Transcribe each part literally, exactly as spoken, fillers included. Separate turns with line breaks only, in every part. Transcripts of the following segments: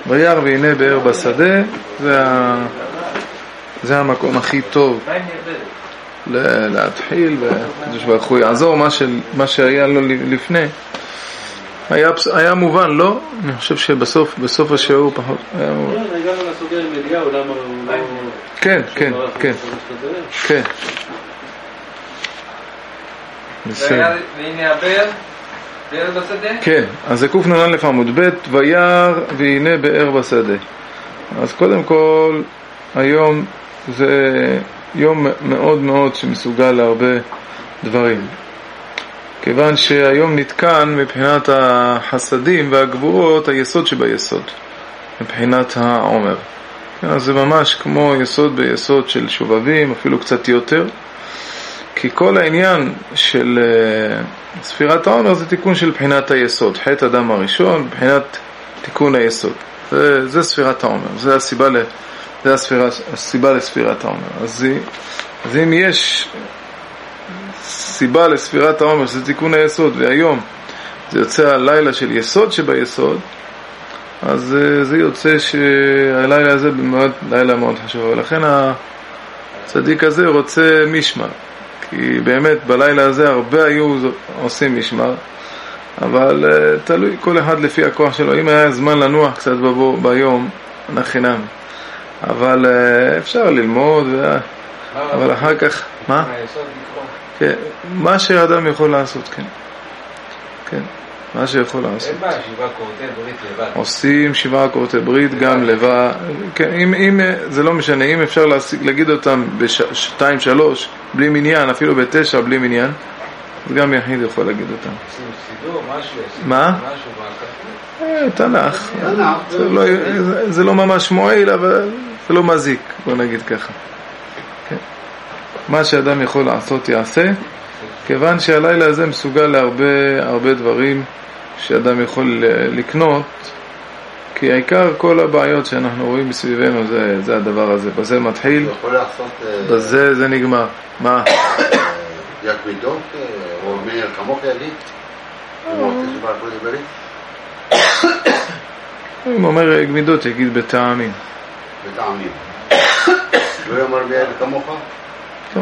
וירא והנה באר בשדה, זה, ה... זה המקום הכי טוב להתחיל, וקדוש ברוך הוא יעזור מה, של... מה שהיה לו לפני. היה, היה מובן, לא? אני חושב שבסוף, בסוף השיעור פחות היה מובן.
הגענו לסוגיה עם אליהו, למה הוא לא...
כן, כן, כן. כן.
והנה הבאר, באר בשדה?
כן, אז זה קנ"א עמוד ב', וירא והנה באר בשדה. אז קודם כל, היום זה יום מאוד מאוד שמסוגל להרבה דברים. כיוון שהיום נתקן מבחינת החסדים והגבורות היסוד שביסוד, מבחינת העומר. אז זה ממש כמו יסוד ביסוד של שובבים, אפילו קצת יותר. כי כל העניין של uh, ספירת העומר זה תיקון של בחינת היסוד, חטא אדם הראשון, מבחינת תיקון היסוד. זה, זה ספירת העומר, זה הסיבה, ל, זה הספירה, הסיבה לספירת העומר. אז, אז אם יש סיבה לספירת העומר, זה תיקון היסוד, והיום זה יוצא הלילה של יסוד שביסוד, אז uh, זה יוצא שהלילה הזה במאוד, לילה מאוד חשוב, ולכן הצדיק הזה רוצה משמר. כי באמת בלילה הזה הרבה היו עושים משמר, אבל uh, תלוי כל אחד לפי הכוח שלו. אם היה זמן לנוח קצת בבוא, ביום, נכנם, אבל uh, אפשר ללמוד, ו... אבל אחר כך מה? כן, מה שאדם יכול לעשות, כן, כן, מה שיכול לעשות.
אין בעיה, שבעה קורטי ברית לבד.
עושים שבעה קורטי ברית גם לבד, כן, אם, אם, זה לא משנה, אם אפשר להשיג, להגיד אותם בשתיים, שלוש, בלי מניין, אפילו בתשע, בלי מניין, אז גם יחיד יכול להגיד אותם.
עושים סידור, משהו,
מה?
משהו,
תנ"ך. זה לא ממש מועיל, אבל זה לא מזיק, בוא נגיד ככה. מה שאדם יכול לעשות יעשה, כיוון שהלילה הזה מסוגל להרבה הרבה דברים שאדם יכול לקנות, כי העיקר כל הבעיות שאנחנו רואים מסביבנו זה, זה הדבר הזה. בזה מתחיל, בזה זה נגמר. מה?
יד מידות, או מאיר כמוך יגיד? אם הוא רוצה שבא כל דברי?
אם אומר גמידות יגיד בטעמים.
בטעמים. לא יאמר מאיר כמוך?
לא.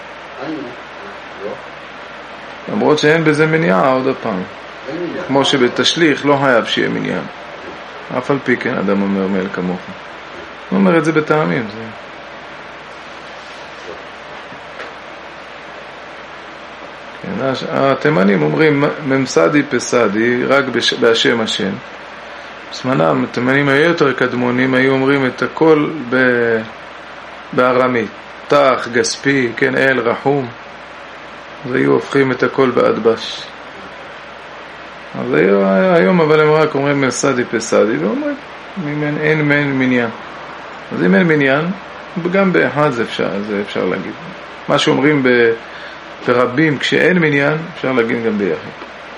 למרות שאין בזה מניעה עוד הפעם. כמו שבתשליך לא חייב שיהיה מניעה. אף על פי כן אדם אומר מאיר כמוך. הוא אומר את זה בטעמים. זה... כן, התימנים אומרים ממסדי פסדי רק בהשם השם. בזמנם התימנים היו יותר קדמונים, היו אומרים את הכל ב... בארמית. תח, גספי, כן, אל, רחום. אז היו הופכים את הכל באדבש. אז היו, היום אבל הם רק אומרים ממסדי פסדי, ואומרים אם אין מן מניין. אז אם אין מניין, גם באחד זה אפשר, זה אפשר להגיד. מה שאומרים ב... ברבים, כשאין מניין, אפשר להגיד גם ביחיד.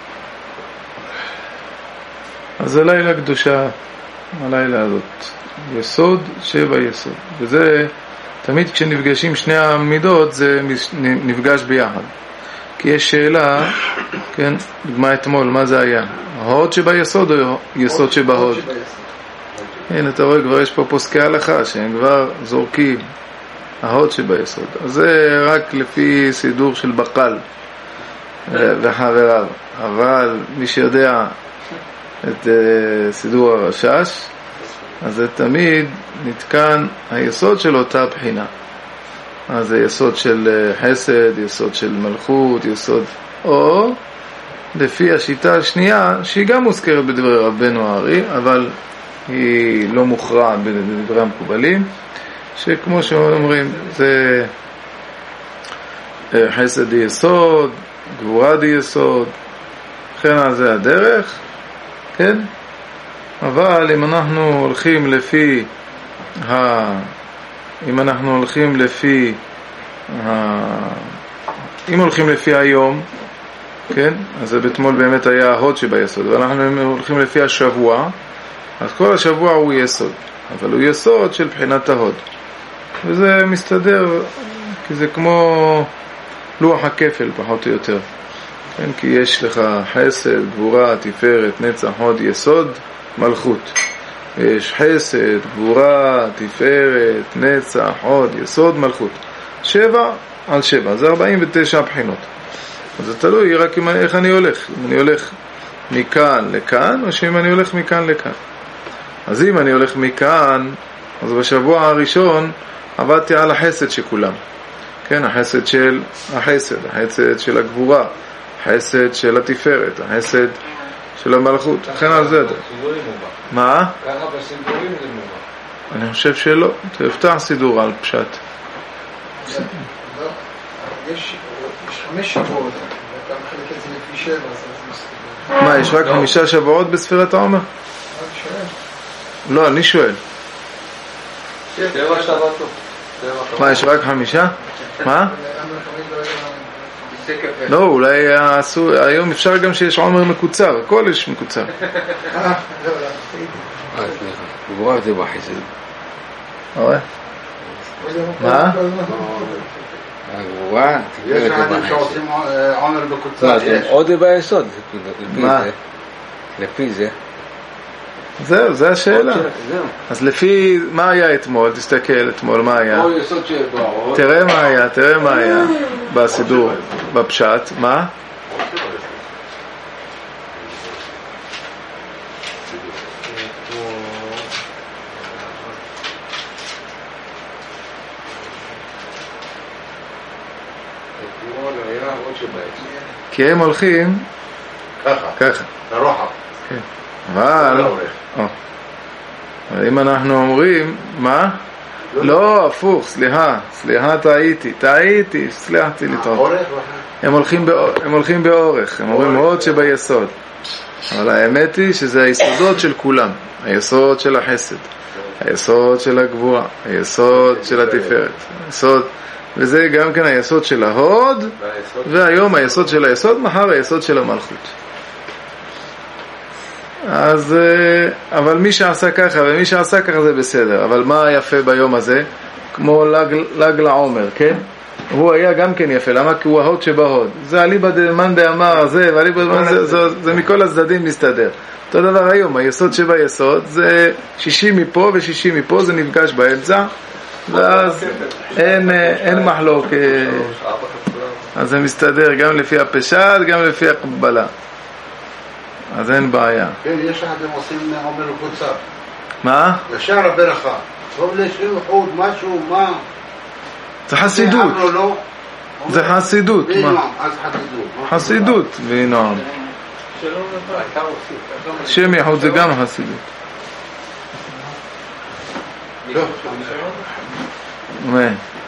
אז הלילה קדושה, הלילה הזאת, יסוד, שבע יסוד. וזה, תמיד כשנפגשים שני המידות, זה נפגש ביחד. כי יש שאלה, כן, דוגמה אתמול, מה זה היה? ההוד שביסוד או יסוד שבהוד? הנה, אתה רואה, כבר יש פה פוסקי הלכה, שהם כבר זורקים. ההוד שביסוד. אז זה רק לפי סידור של בקל וחבריו. אבל מי שיודע את סידור הרשש, אז זה תמיד נתקן היסוד של אותה בחינה. אז זה יסוד של חסד, יסוד של מלכות, יסוד... או לפי השיטה השנייה, שהיא גם מוזכרת בדברי רבנו הארי, אבל היא לא מוכרעת בדברי המקובלים, שכמו שאומרים, זה חסד די יסוד, גבורה די יסוד, לכן על זה הדרך, כן? אבל אם אנחנו הולכים לפי ה... אם אנחנו הולכים לפי ה... אם הולכים לפי היום, כן? אז זה בתמול באמת היה ההוד שביסוד, אבל אנחנו הולכים לפי השבוע, אז כל השבוע הוא יסוד, אבל הוא יסוד של בחינת ההוד. וזה מסתדר, כי זה כמו לוח הכפל פחות או יותר, כן? כי יש לך חסד, גבורה, תפארת, נצח, הוד, יסוד, מלכות. יש חסד, גבורה, תפארת, נצח, עוד, יסוד, מלכות. שבע על שבע, זה ארבעים ותשע בחינות. אז זה תלוי רק אם, איך אני הולך. אם אני הולך מכאן לכאן, או שאם אני הולך מכאן לכאן. אז אם אני הולך מכאן, אז בשבוע הראשון עבדתי על החסד שכולם. כן, החסד של החסד, החסד של הגבורה, החסד של התפארת, החסד של המלכות. לכן על זה. מה?
ככה בסידורים זה מובא.
אני חושב שלא. תפתח סידור על פשט.
יש חמש שבועות, ואתה מחלק את זה לפי שבע, אז זה מסתכל.
מה, יש רק חמישה שבועות בספירת העומר?
רק שואל.
לא, אני שואל.
שבע שבתות.
מה, יש רק חמישה? מה? לא, אולי עשו, היום אפשר גם שיש עומר מקוצר, הכל יש מקוצר.
גבורה זה בחסד.
רואה? מה?
הגבורה,
יש
תפארת זה
אנשים
בחסד.
שעושים אה, עומר בקוצר, יש.
עוד זה ביסוד, לפי
מה?
זה. לפי זה.
זהו, זו השאלה.
זהו.
אז לפי, מה היה אתמול? תסתכל אתמול, מה היה?
או יסוד שבאות.
תראה מה היה, תראה מה היה בסידור, בפשט, מה? כי הם הולכים
ככה,
ככה,
לרוחב.
אבל
לא הולך.
או. אבל אם אנחנו אומרים, מה? לא, הפוך, סליחה, סליחה, טעיתי, טעיתי, סליחתי לטעות.
אורך?
הם הולכים באור- הם הולכים באורך, הם אומרים עוד שביסוד. אבל האמת היא שזה היסודות של כולם, היסוד של החסד, היסוד של הגבורה, היסוד של התפארת, היסוד, וזה גם כן היסוד של ההוד, והיום היסוד של היסוד, מחר היסוד של המלכות. אז, אבל מי שעשה ככה ומי שעשה ככה זה בסדר. אבל מה היפה ביום הזה? כמו לג, לג לעומר, כן? הוא היה גם כן יפה. למה? כי הוא ההוד שבהוד. זה אליבא דמאן דאמר זה, ואליבא דמאן זה, זה, זה מכל הצדדים מסתדר. אותו דבר היום, היסוד שביסוד זה שישים מפה ושישים מפה, זה נפגש באמצע, ואז אין, אין מחלוק. אז זה מסתדר גם לפי הפשט, גם לפי הקבלה. אז אין בעיה.
כן, יש אחד הם עושים עומר בקוצר.
מה?
ישר הברכה. טוב לשם חוד, משהו, מה?
זה חסידות.
אמרו לו,
זה חסידות. מה?
בינועם, אז חסידות.
חסידות בינועם.
שלום לך.
שם יחוד זה גם חסידות.
לא.
מה?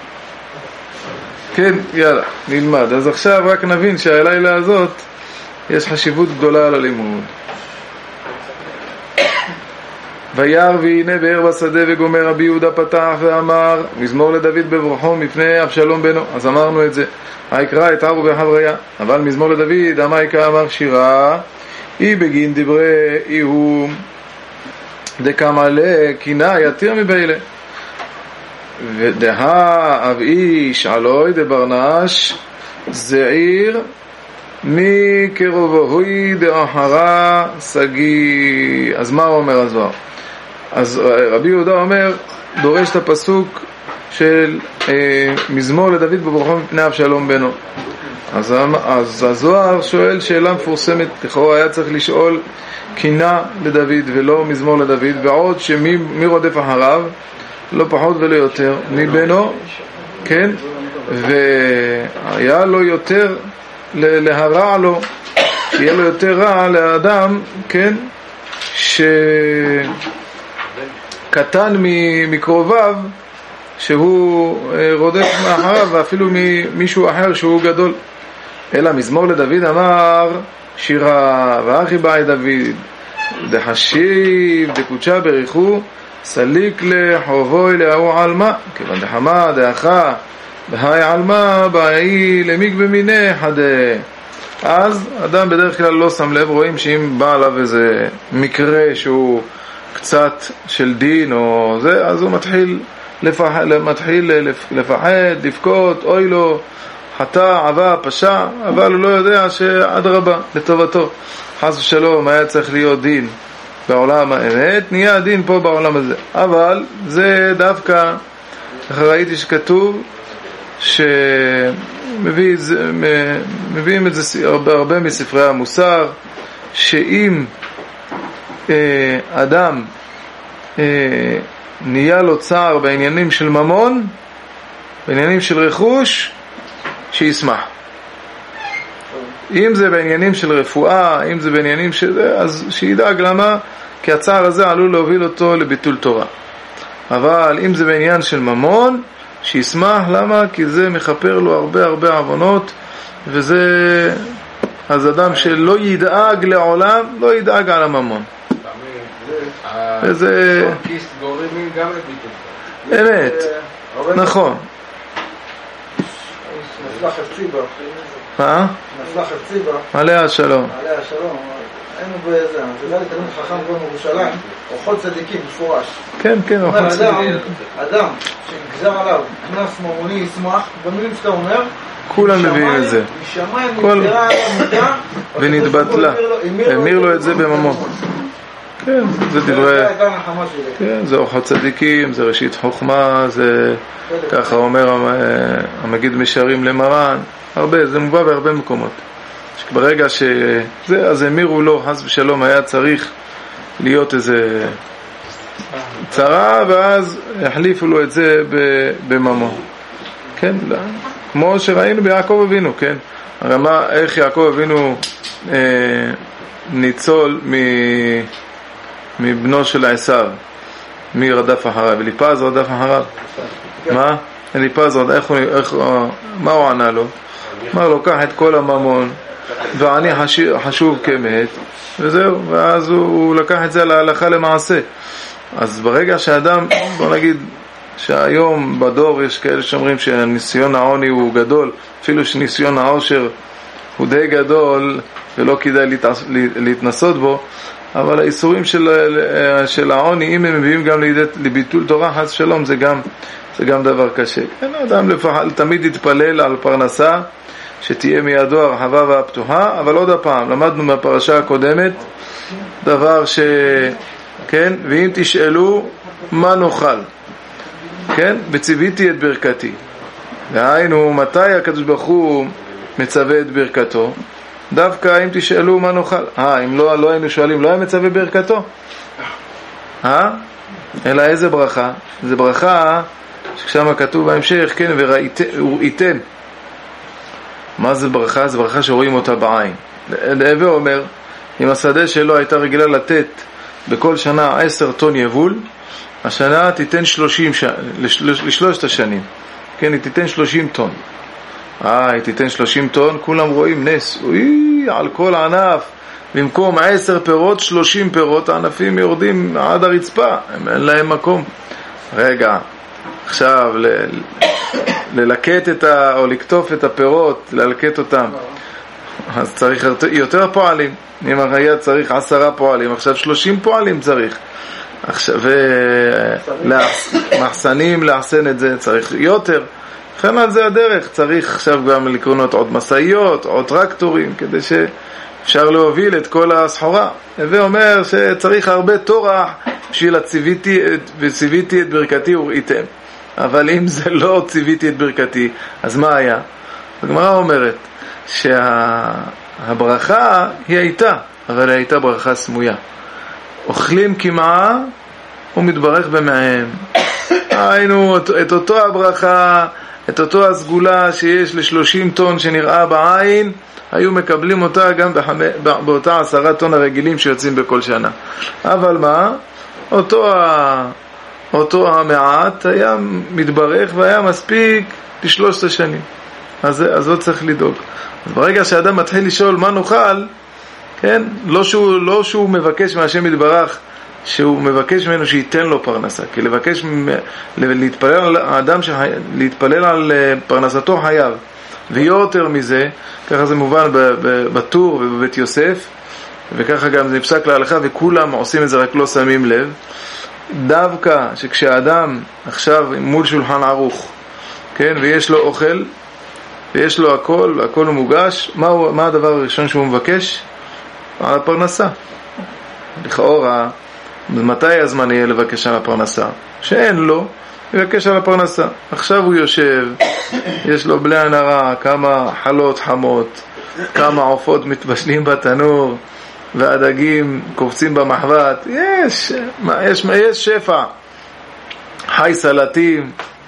כן, יאללה, נלמד. אז עכשיו רק נבין שהלילה הזאת יש חשיבות גדולה על הלימוד. וירא והנה באר בשדה וגומר רבי יהודה פתח ואמר מזמור לדוד בברוחו מפני אבשלום בנו. אז אמרנו את זה, היקרא את הרו בחבריה. אבל מזמור לדוד המאיקה אמר שירה אי בגין דברי אי הוא דקמלה קינה יתיר מבעילה ודהה אב איש עלוי דברנש זעיר מקרובו הוי דאחרה סגי. אז מה אומר הזוהר? אז רבי יהודה אומר, דורש את הפסוק של אה, מזמור לדוד בברוחו מפני אבשלום בנו. אז, אז הזוהר שואל שאלה מפורסמת, לכאורה היה צריך לשאול קינה לדוד ולא מזמור לדוד, בעוד שמי מי רודף אחריו? לא פחות ולא יותר מבנו, כן? והיה לו יותר להרע לו, שיהיה לו יותר רע לאדם, כן? שקטן מקרוביו, שהוא רודף מאחריו, ואפילו ממישהו אחר שהוא גדול. אלא מזמור לדוד אמר שירה ואחי באי דוד דחשיב דקודשה בריחו סליק לחובוי להוא עלמה כיוון דחמה דאחה בהי עלמה באי למיק במיני חדה. אז אדם בדרך כלל לא שם לב, רואים שאם בא עליו איזה מקרה שהוא קצת של דין או זה, אז הוא מתחיל לפחד, מתחיל לפחד, לבכות, אוי לו, חטא, עבה, פשע, אבל הוא לא יודע שעד רבה, לטובתו. חס ושלום, היה צריך להיות דין בעולם האמת, נהיה הדין פה בעולם הזה. אבל זה דווקא, ראיתי שכתוב שמביאים את זה הרבה, הרבה מספרי המוסר, שאם אה, אדם אה, נהיה לו צער בעניינים של ממון, בעניינים של רכוש, שישמח. אם זה בעניינים של רפואה, אם זה בעניינים של זה, אז שידאג. למה? כי הצער הזה עלול להוביל אותו לביטול תורה. אבל אם זה בעניין של ממון, שישמח. למה? כי זה מחפר לו הרבה הרבה עוונות, וזה, אז אדם שלא ידאג לעולם, לא ידאג על הממון. וזה
כיס גורמים גם לביטול.
אמת, נכון.
נפלה חפציבה.
מה?
נפלה חפציבה.
עליה השלום.
עליה השלום. היינו באיזה, זה לא לתלמיד חכם פה מירושלים, אורחות צדיקים, מפורש.
כן, כן, אורחות צדיקים.
אדם שנגזר עליו קנס ממוני ישמח, במילים שאתה אומר,
כולם מביאים את זה.
משמיים נגזרה עליו מידה,
ונתבטלה. המיר לו את זה בממון. כן, זה דברי, כן, זה אורחות צדיקים, זה ראשית חוכמה, זה ככה אומר המגיד משערים למרן, הרבה, זה מובא בהרבה מקומות. ברגע שזה, אז המירו לו, חס ושלום, היה צריך להיות איזה צרה, ואז החליפו לו את זה בממון. כן, לא. כמו שראינו ביעקב אבינו, כן? הרי מה, איך יעקב אבינו אה, ניצול מ... מבנו של עשיו, מי רדף אחריו? אליפז רדף אחריו. מה? אליפז רדף, איך הוא, איך, מה הוא ענה לו? אמר לו, קח את כל הממון, ואני חשוב כמת, וזהו, ואז הוא, הוא לקח את זה להלכה למעשה. אז ברגע שאדם, בוא נגיד, שהיום בדור יש כאלה שאומרים שניסיון העוני הוא גדול, אפילו שניסיון העושר הוא די גדול, ולא כדאי להתעס, להתנסות בו, אבל האיסורים של, של העוני, אם הם מביאים גם לביטול תורה, חס שלום, זה גם, זה גם דבר קשה. כן, אדם לפעמים תמיד יתפלל על פרנסה, שתהיה מידו הרחבה והפתוחה, אבל עוד הפעם, למדנו מהפרשה הקודמת, דבר ש... כן, ואם תשאלו, מה נאכל? כן, וציוויתי את ברכתי. והיינו, מתי הקדוש ברוך הוא מצווה את ברכתו? דווקא אם תשאלו מה נאכל. אה, אם לא, לא היינו שואלים, לא היה מצווה ברכתו? אה? אלא איזה ברכה? זה ברכה ששם כתוב בהמשך, כן, וראיתם. מה זה ברכה? זה ברכה שרואים אותה בעין. הווה אומר, אם השדה שלו הייתה רגילה לתת בכל שנה עשר טון יבול, השנה תיתן שלושים ש... לשלושת השנים. כן, היא תיתן שלושים טון. אה, היא תיתן שלושים טון, כולם רואים נס. אוי, על כל ענף, במקום עשר פירות, שלושים פירות, הענפים יורדים עד הרצפה, הם אין להם מקום. רגע, עכשיו, ל... ללקט את ה... או לקטוף את הפירות, ללקט אותם. אז צריך יותר פועלים. אם היה צריך עשרה פועלים, עכשיו שלושים פועלים צריך. עכשיו, ומחסנים לאחסן את זה צריך יותר. לכן על זה הדרך, צריך עכשיו גם לקרונות עוד מסעיות, עוד טרקטורים, כדי שאפשר להוביל את כל הסחורה. ואומר שצריך הרבה תורה בשביל הציוויתי, וציוויתי את ברכתי וראיתם. אבל אם זה לא ציוויתי את ברכתי, אז מה היה? הגמרא אומרת שהברכה היא הייתה, אבל היא הייתה ברכה סמויה. אוכלים כמעה ומתברך במהם. היינו את אותו הברכה, את אותו הסגולה שיש לשלושים טון שנראה בעין, היו מקבלים אותה גם בחמי, באותה עשרה טון הרגילים שיוצאים בכל שנה. אבל מה? אותו, אותו המעט היה מתברך והיה מספיק לשלושת השנים. אז, אז לא צריך לדאוג. אז ברגע שאדם מתחיל לשאול מה נאכל, כן? לא שהוא, לא שהוא מבקש מהשם יתברך, שהוא מבקש ממנו שייתן לו פרנסה, כי לבקש, להתפלל על האדם, להתפלל על פרנסתו חייב, ויותר מזה, ככה זה מובן בטור ובבית יוסף, וככה גם זה נפסק להלכה, וכולם עושים את זה רק לא שמים לב, דווקא שכשהאדם עכשיו מול שולחן ערוך, כן, ויש לו אוכל, ויש לו הכל, הכל הוא מוגש, מה, הוא, מה הדבר הראשון שהוא מבקש? על הפרנסה. לכאורה, מתי הזמן יהיה לבקש על הפרנסה? שאין לו, לבקש על הפרנסה. עכשיו הוא יושב, יש לו בלי הנרה, כמה חלות חמות, כמה עופות מתבשלים בתנור, והדגים קופצים במחבת. יש, יש, יש שפע. חי סלטים,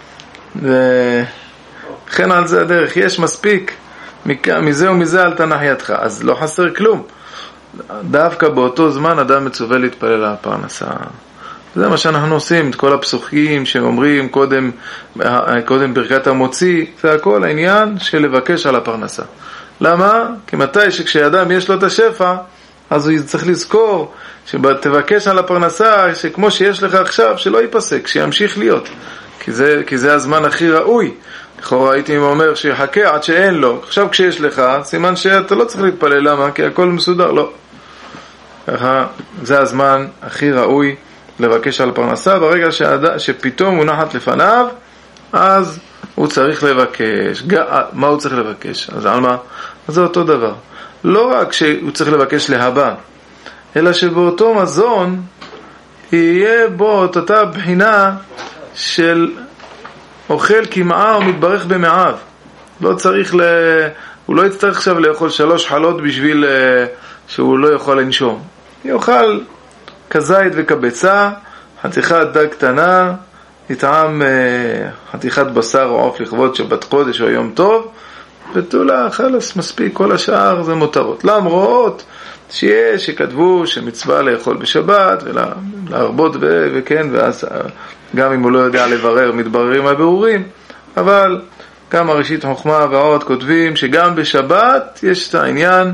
וכן על זה הדרך. יש מספיק, מזה ומזה אל תנח ידך. אז לא חסר כלום. דווקא באותו זמן אדם מצווה להתפלל על הפרנסה. זה מה שאנחנו עושים, את כל הפסוקים שאומרים קודם, קודם ברכת המוציא, זה הכל העניין של לבקש על הפרנסה. למה? כי מתי שכשאדם יש לו את השפע, אז הוא צריך לזכור שתבקש על הפרנסה, שכמו שיש לך עכשיו, שלא ייפסק, שימשיך להיות. כי זה, כי זה הזמן הכי ראוי. לכאורה הייתי אומר שיחכה עד שאין לו. עכשיו כשיש לך, סימן שאתה לא צריך להתפלל. למה? כי הכל מסודר. לא. ככה, זה הזמן הכי ראוי לבקש על פרנסה. ברגע שעד, שפתאום הוא נחת לפניו, אז הוא צריך לבקש. מה הוא צריך לבקש? אז על מה? אז זה אותו דבר. לא רק שהוא צריך לבקש להבא, אלא שבאותו מזון יהיה בו את אותה בחינה של אוכל כמעה ומתברך במעיו. לא צריך ל... הוא לא יצטרך עכשיו לאכול שלוש חלות בשביל שהוא לא יוכל לנשום. יאכל כזית וכביצה, חתיכת דג קטנה, יטעם חתיכת בשר או עוף לכבוד שבת קודש או יום טוב, ותולה, חלס, מספיק, כל השאר זה מותרות. למרות שיש, שכתבו שמצווה לאכול בשבת ולהרבות ו... וכן, ואז גם אם הוא לא יודע לברר, מתבררים הבירורים, אבל גם הראשית חוכמה ועוד כותבים שגם בשבת יש את העניין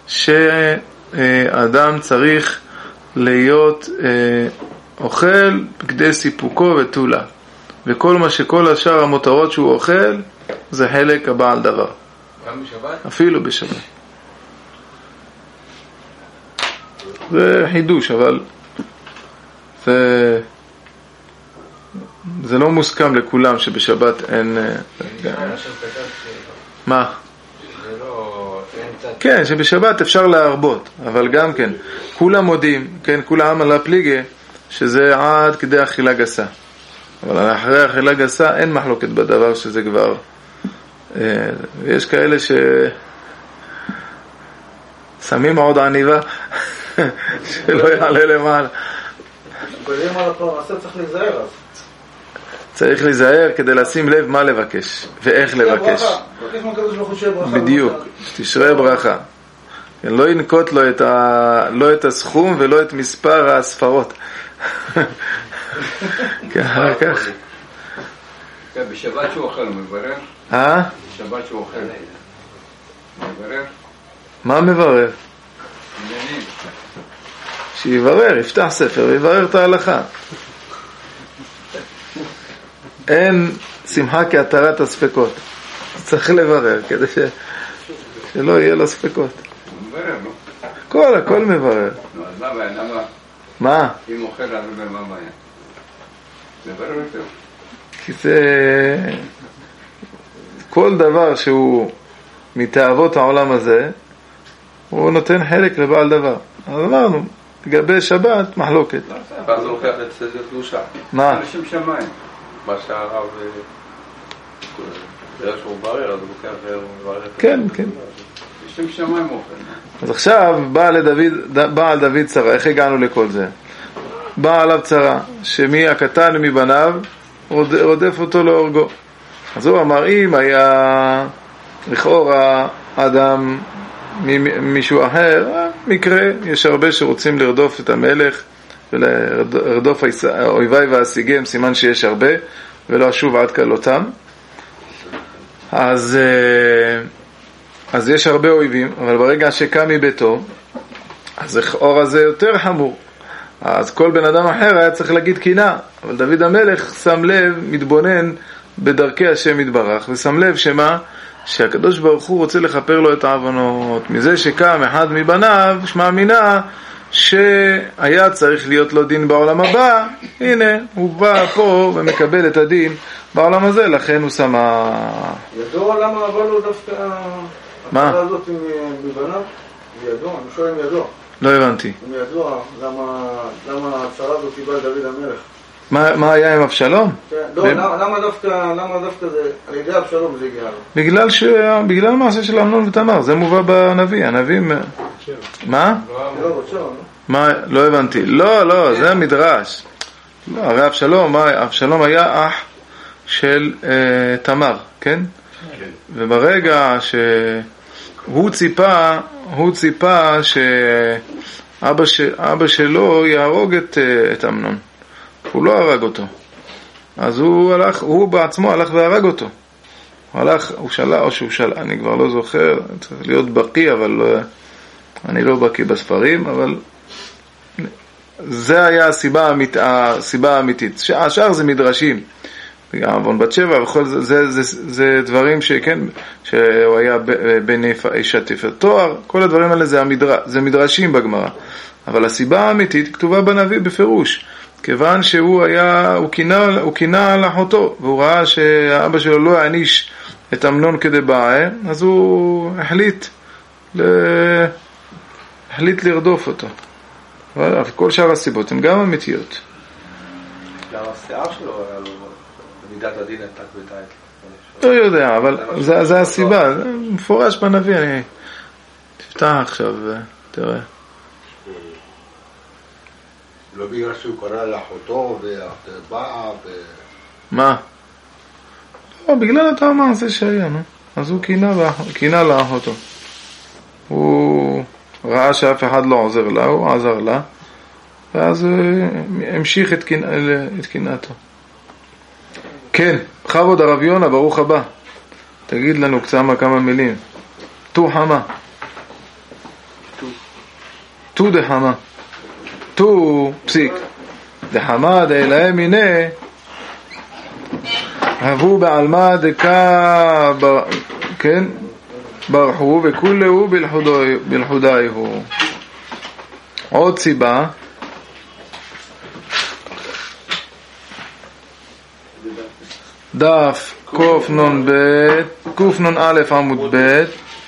שאדם צריך להיות אוכל כדי סיפוקו ותולה, וכל מה שכל השאר המותרות שהוא אוכל זה חלק הבעל דבר.
גם בשבת?
אפילו בשבת. זה חידוש, אבל זה, זה לא מוסכם לכולם שבשבת אין... מה? כן, שבשבת אפשר להרבות, אבל גם כן, כולם מודים, כן, כולם על הפליגה, שזה עד כדי אכילה גסה. אבל אחרי אכילה גסה אין מחלוקת בדבר שזה כבר... ויש כאלה ששמים עוד עניבה שלא יעלה למעלה.
בלים על הפרנסה צריך להיזהר אז.
צריך להיזהר כדי לשים לב מה לבקש ואיך לבקש. בדיוק, תשרה ברכה. לא ינקוט לו את ה... לא את הסכום ולא את מספר הספרות. אחר כך.
בשבת שהוא אוכל, הוא מברר?
אה?
בשבת שהוא אוכל, מברר?
מה מברר? שיברר, יפתח ספר ויברר את ההלכה. אין שמחה כהתרת הספקות. צריך לברר כדי ש... שלא יהיה לו ספקות.
מברר, לא?
הכל, הכל מברר.
נו, אז מה בעיה? למה?
מה?
אם אוכל הרבה, מה בעיה? מברר יותר.
כי זה... כל דבר שהוא מתאהבות העולם הזה, הוא נותן חלק לבעל דבר. אז אמרנו, לגבי שבת, מחלוקת.
ואז הוא לוקח את זה קדושה.
מה?
לשם שמיים.
מה שהרב... בגלל שהוא ברר, אז הוא לוקח ומברר את זה.
כן, כן.
לשם שמיים אוכל.
אז עכשיו באה לדוד, באה על דוד צרה. איך הגענו לכל זה? באה עליו צרה, שמי הקטן מבניו רודף אותו להורגו. אז הוא אמר, אם היה לכאורה אדם מישהו אחר, מקרה, יש הרבה שרוצים לרדוף את המלך ולרדוף אויביי והשיגם, סימן שיש הרבה ולא אשוב עד כלותם. אז אז יש הרבה אויבים, אבל ברגע שקם מביתו, אז לכאורה הזה יותר חמור. אז כל בן אדם אחר היה צריך להגיד קינה, אבל דוד המלך שם לב, מתבונן בדרכי השם יתברך, ושם לב שמה? שהקדוש ברוך הוא רוצה לכפר לו את העוונות. מזה שקם אחד מבניו, שמאמינה שהיה צריך להיות לו דין בעולם הבא, הנה, הוא בא פה ומקבל את הדין בעולם הזה, לכן הוא שמה...
ידוע למה עבר לו דווקא...
מה?
הפעלה הזאת עם בבניו? ידוע, אני שואל אם ידוע.
לא הבנתי.
אם ידוע, למה, למה הצרה הזאת באה דוד המלך?
מה, מה היה עם אבשלום?
כן, לא, למה, למה דווקא, למה דווקא זה, על ידי אבשלום זה הגיע?
בגלל ש... בגלל מעשה של אמנון ותמר, זה מובא בנביא, הנביאים... מה?
לא, אבשלום,
מה? לא הבנתי. לא, לא, זה המדרש. לא, הרי אבשלום, אבשלום היה אח של אה, תמר, כן?
כן.
וברגע שהוא ציפה, הוא ציפה שאבא ש... אבא שלו יהרוג את, את אמנון. הוא לא הרג אותו. אז הוא הלך, הוא בעצמו הלך והרג אותו. הוא הלך, הוא שאלה או שהוא שאלה, אני כבר לא זוכר, צריך להיות בקי, אבל לא, אני לא בקי בספרים, אבל זה היה הסיבה, האמית, הסיבה האמיתית. השאר זה מדרשים. גם עוון בת שבע וכל זה, זה, זה, זה דברים שכן, שהוא היה בן אישת תואר, כל הדברים האלה זה, המדרש, זה מדרשים בגמרא. אבל הסיבה האמיתית כתובה בנביא בפירוש. כיוון שהוא היה, הוא קינה, הוא קינה על אחותו, והוא ראה שהאבא שלו לא העניש את אמנון כדי בעיה, אז הוא החליט, ל... החליט לרדוף אותו. אבל כל שאר הסיבות הן גם אמיתיות.
גם השיער שלו היה לו, במידת הדין הייתה כבדה.
לא יודע, אבל זה, זה הסיבה, זה מפורש בנביא, אני תפתח עכשיו ותראה.
לא בגלל שהוא קרא לאחותו ובאה ו...
מה? לא, בגלל אתה אמר זה שהיה, נו. אז הוא קינה לאחותו. הוא ראה שאף אחד לא עוזר לה, הוא עזר לה, ואז המשיך את קנאתו. כן, בכבוד הרב יונה, ברוך הבא. תגיד לנו קצת כמה מילים. תו חמה. תו דחמה. תו פסיק. דחמה דאלהם הנה הבו בעלמה דקה בר... כן? ברחו וכולהו בלחודאי הוא. עוד סיבה דף קוף נון ב' קוף נון א' עמוד ב'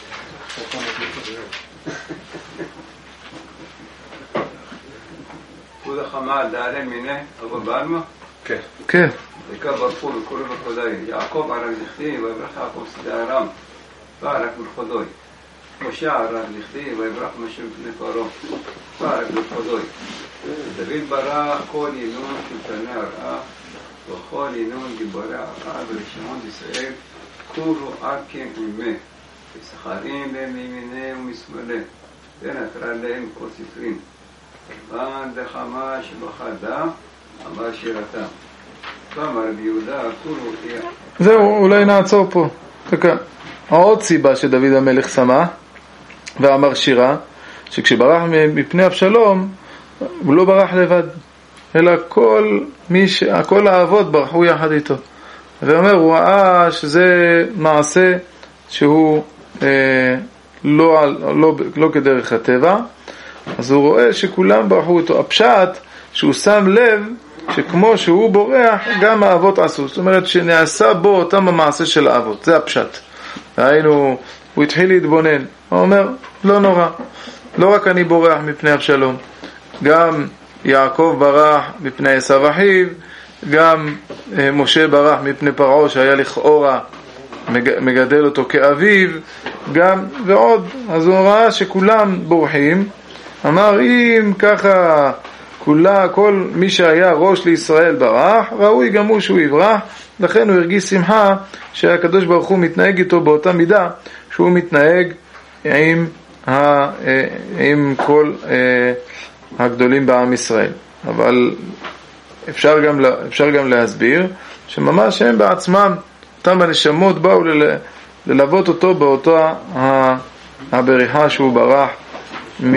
כבוד החמה דאלה מיני אבו בעלמה?
כן.
כן.
דקה ברחו וכולהו בלחודאי. יעקב ערב לכתיב ויברח יעקב שדה ארם פרק בלחודוי. משה ערב לכתיב ויברח משה בפני פרעה פרק בלחודוי. דוד ברא כל ינון שולטני הרעה וכל ינון גיבורי הרעה ברשימות ישראל כולו ערכים עימה ושכרים להם מימיני ומשמאלי ונקרא להם כל ספרים בן דחמה שבחדה אמר שירתם ואמר רבי יהודה כולו תהיה.
זהו, אולי נעצור פה. תקע. העוד סיבה שדוד המלך שמח ואמר שירה, שכשברח מפני אבשלום הוא לא ברח לבד, אלא כל מי ש... כל האבות ברחו יחד איתו. ואומר, הוא ראה שזה מעשה שהוא אה, לא, לא, לא כדרך הטבע, אז הוא רואה שכולם ברחו איתו. הפשט שהוא שם לב שכמו שהוא בורח גם האבות עשו, זאת אומרת שנעשה בו אותם המעשה של האבות, זה הפשט. היינו, הוא התחיל להתבונן, הוא אומר, לא נורא, לא רק אני בורח מפני אבשלום, גם יעקב ברח מפני עשיו אחיו, גם אה, משה ברח מפני פרעה שהיה לכאורה מגדל אותו כאביו, גם ועוד. אז הוא ראה שכולם בורחים, אמר אם ככה כולה, כל מי שהיה ראש לישראל ברח, ראוי גם הוא שהוא יברח, לכן הוא הרגיש שמחה שהקדוש ברוך הוא מתנהג איתו באותה מידה שהוא מתנהג עם, ה, עם כל הגדולים בעם ישראל. אבל אפשר גם, אפשר גם להסביר שממש הם בעצמם, אותם הנשמות באו ל, ללוות אותו באותה הבריחה שהוא ברח מ...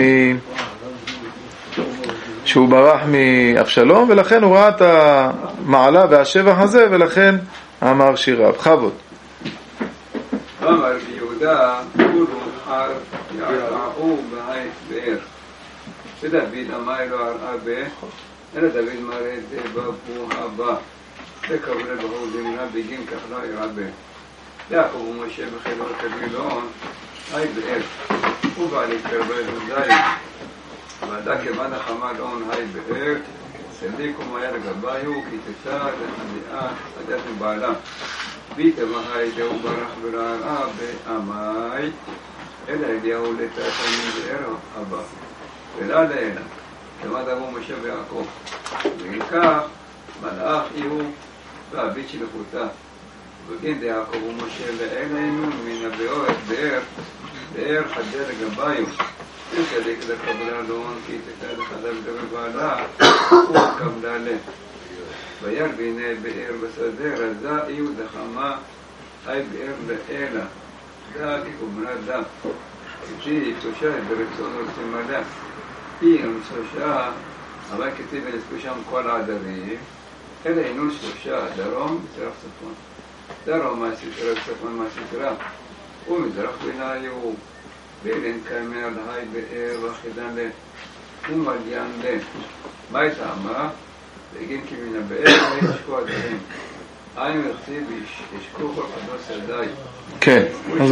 שהוא ברח מאבשלום, ולכן הוא ראה את המעלה והשבח הזה, ולכן אמר שירה. בכבוד.
אמר ביהודה, כולו הר יערעו בהית באר. שדוד אמר לו הרעה באר, אלא דוד מראה את בבו הבא. וקבלה בהו זמנה בגין כך לא ירעה באר. יעקב ומשה בחילוק הגילון, היי באר. הוא בא להתקרב לדודאי. ועדה כמאן החמה לאון היי באר, סליקו מהר לגביו, כי תצא לחניה, חדת מבעלה. ויתמה היי דהו ברח ברערה בעמי, אלא אליהו לתעתני באר הבא. ולא לאלה, כמה דמו משה ויעקב. ולכך, מלאך יהוא והבית שלחותה. וכן דיעקב ומשה ואלינו מן הבאר, באר, באר חדר לגביו. אין צדק לקבלה לאון, כי תתא לחדר לגבי הוא קבלה לה. וירא והנה באר בשדה, רזה איהו דחמה, היי באר לאלה. דה כקומרה דה. כי תושה ברצונו תמלא. היא שלושה, אבל כתיב ונספו שם כל העדרים, אלא אינו שלושה, דרום, מצרף צפון. דרום מהסתרה, צפון מהסתרה. ומזרח ביניו, ואילן קיימר להי באר וחידן לה, ומדיין לה. מה הייתה אמרה? והגין כי מן הבאר וישקו הדרים. היינו הכתיב וישקו כל חדוס ידי.
כן.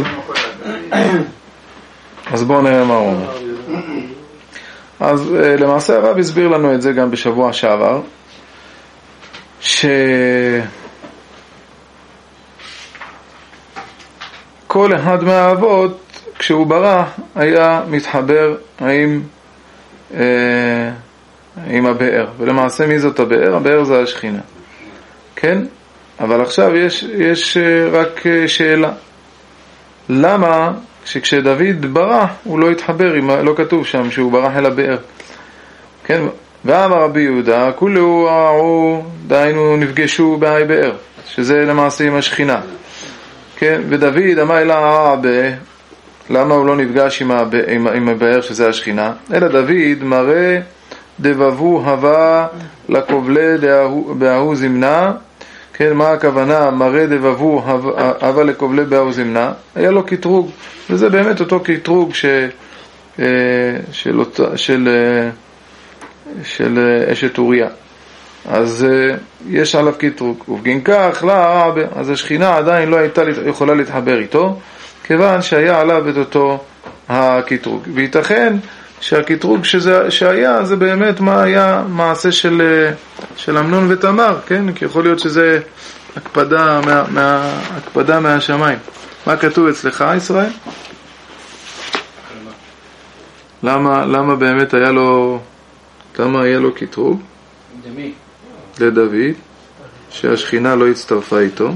אז בואו נראה מה הוא אומר. אז למעשה הרב הסביר לנו את זה גם בשבוע שעבר, שכל אחד מהאבות כשהוא ברא היה מתחבר עם, אה, עם הבאר, ולמעשה מי זאת הבאר? הבאר זה השכינה, כן? אבל עכשיו יש, יש רק שאלה, למה שכשדוד ברא הוא לא התחבר, לא כתוב שם שהוא ברח אל הבאר, כן? ואמר רבי יהודה כולו ראו, דהיינו נפגשו בהי באר, שזה למעשה עם השכינה, כן? ודוד אמר אלה הרבה, למה הוא לא נפגש עם, הבא, עם, עם הבאר שזה השכינה? אלא דוד מראה דבבו הווה לקובלה בהוא זמנה, כן, מה הכוונה? מראה דבבו הווה לקובלה בהוא זמנה, היה לו קטרוג, וזה באמת אותו קטרוג ש, של, של, של אשת אוריה. אז יש עליו קטרוג, ובגין כך לה, אז השכינה עדיין לא הייתה יכולה להתחבר איתו, כיוון שהיה עליו את אותו הקטרוג. וייתכן שהקטרוג שזה, שהיה זה באמת מה היה מעשה של, של אמנון ותמר, כן? כי יכול להיות שזה הקפדה, מה, מה, הקפדה מהשמיים. מה כתוב אצלך, ישראל? למה, למה באמת היה לו, למה היה לו קטרוג?
למי?
לדוד, שהשכינה לא הצטרפה איתו.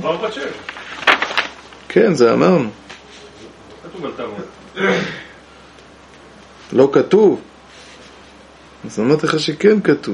כן, זה אמרנו.
כתוב על תמר.
לא כתוב. אז אמרתי לך שכן כתוב.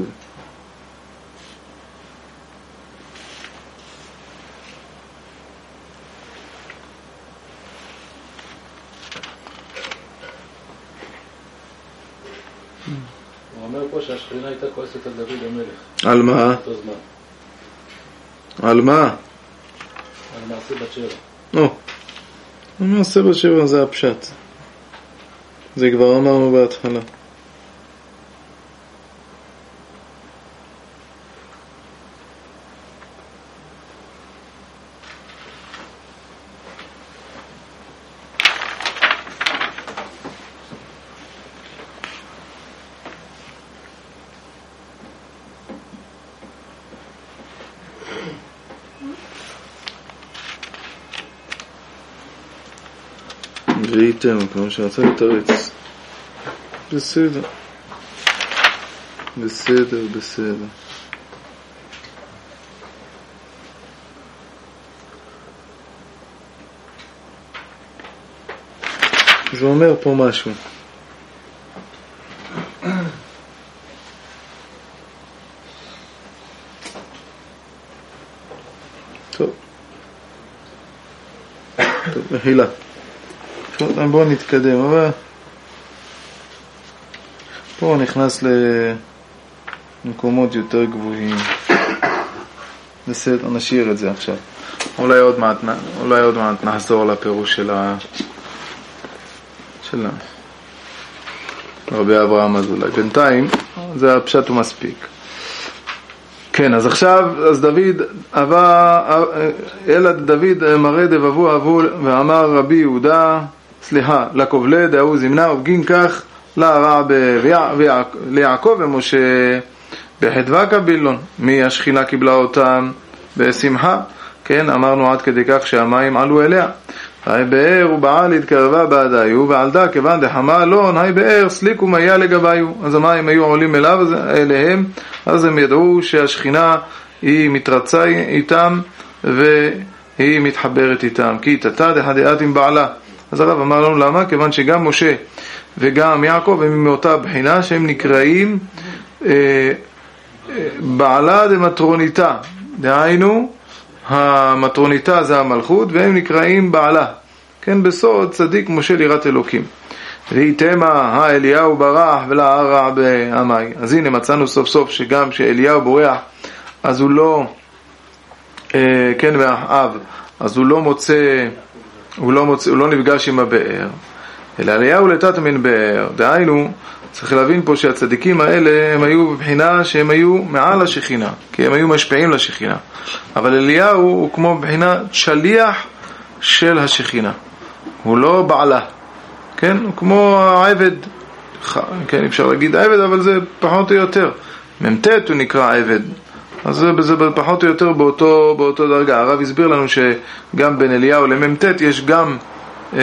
הוא אומר פה שהשכינה הייתה כועסת על דוד המלך.
על מה?
באותו זמן.
על מה?
על מעשה בת שבע.
לא. מעשה בת שבע זה הפשט. זה כבר אמרנו בהתחלה. ראיתם, כמו שרצה לתרץ. בסדר. בסדר, בסדר. זה אומר פה משהו. טוב. טוב, מחילה. בואו נתקדם, אבל פה נכנס למקומות יותר גבוהים. בסדר, נשאיר את זה עכשיו. אולי עוד מעט, אולי עוד מעט נחזור לפירוש של ה... של רבי אברהם אזולאי. בינתיים זה הפשט ומספיק. כן, אז עכשיו, אז דוד, אבא, אלא דוד מראה דבבו אבו, ואמר רבי יהודה, סליחה, לקובלה דהוא זמנה, ובגין כך להרע ליעקב ומשה בחדווה קבילון. מי השכינה קיבלה אותם? בשמחה. כן, אמרנו עד כדי כך שהמים עלו אליה. היי באר ובעל התקרבה בעדיו ועלדה כיוון דחמה אלון היי באר סליקו מיה לגביו. אז המים היו עולים אליו אליהם, אז הם ידעו שהשכינה היא מתרצה איתם והיא מתחברת איתם. כי תתה דחדיאת עם בעלה. אז הרב אמר לנו למה? כיוון שגם משה וגם יעקב הם מאותה בחינה שהם נקראים אה, אה, בעלה דמטרוניתה. דהיינו המטרוניתה זה המלכות והם נקראים בעלה. כן, בסוד צדיק משה ליראת אלוקים. ואיתמה האליהו ברח ולהרע בעמי. אז הנה מצאנו סוף סוף שגם שאליהו בורח אז הוא לא אה, כן ואחאב אז הוא לא מוצא הוא לא מוצא הוא לא נפגש עם הבאר, אלא אליהו לטאת מן באר. דהיינו צריך להבין פה שהצדיקים האלה הם היו בבחינה שהם היו מעל השכינה, כי הם היו משפיעים לשכינה. אבל אליהו הוא כמו בבחינה שליח של השכינה, הוא לא בעלה. כן, הוא כמו העבד. כן, אפשר להגיד עבד, אבל זה פחות או יותר ממתת הוא נקרא עבד. אז זה, זה פחות או יותר באותו, באותו דרגה. הרב הסביר לנו שגם בין אליהו לממתת יש גם אה,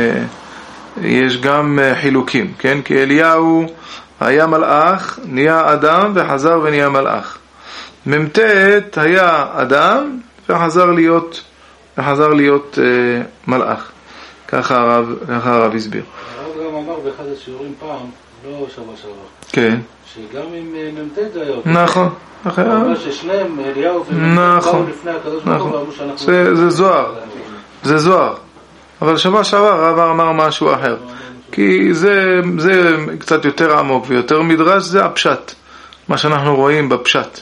יש גם חילוקים, כן? כי אליהו היה מלאך, נהיה אדם וחזר ונהיה מלאך. ממתת היה אדם וחזר להיות וחזר להיות אה, מלאך. ככה הרב, ככה הרב הסביר.
הרב גם אמר באחד השיעורים פעם, לא שבוע שעבר.
כן.
שגם עם ממתת היה.
נכון.
הוא אומר ששניהם, אליהו וממתת, באו לפני הקדוש ברוך הוא ואמרו שאנחנו...
זה זוהר. זה זוהר. אבל שבוע שעבר הרב אמר משהו אחר. כי זה, זה קצת יותר עמוק ויותר מדרש, זה הפשט. מה שאנחנו רואים בפשט.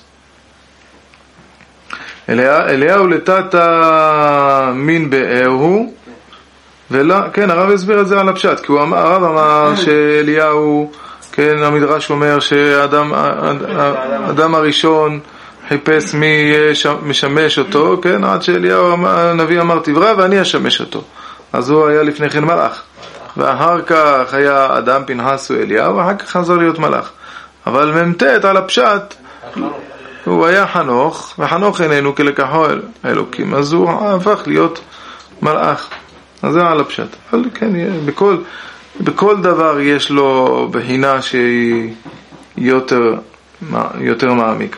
אליהו לטאת מן באר הוא, ולא, כן, הרב הסביר את זה על הפשט, כי הוא אמר, הרב אמר שאליהו, כן, המדרש אומר שהאדם האדם הראשון חיפש מי משמש אותו, כן, עד שאליהו הנביא אמר תברא ואני אשמש אותו. אז הוא היה לפני כן מלאך, ואחר כך היה אדם פנחס ואליהו, ואחר כך חזר להיות מלאך. אבל ממתת על הפשט הוא היה חנוך, וחנוך איננו כלקחו אלוקים, אז הוא הפך להיות מלאך. אז זה על הפשט. אבל כן, בכל, בכל דבר יש לו בחינה שהיא יותר, יותר מעמיקה.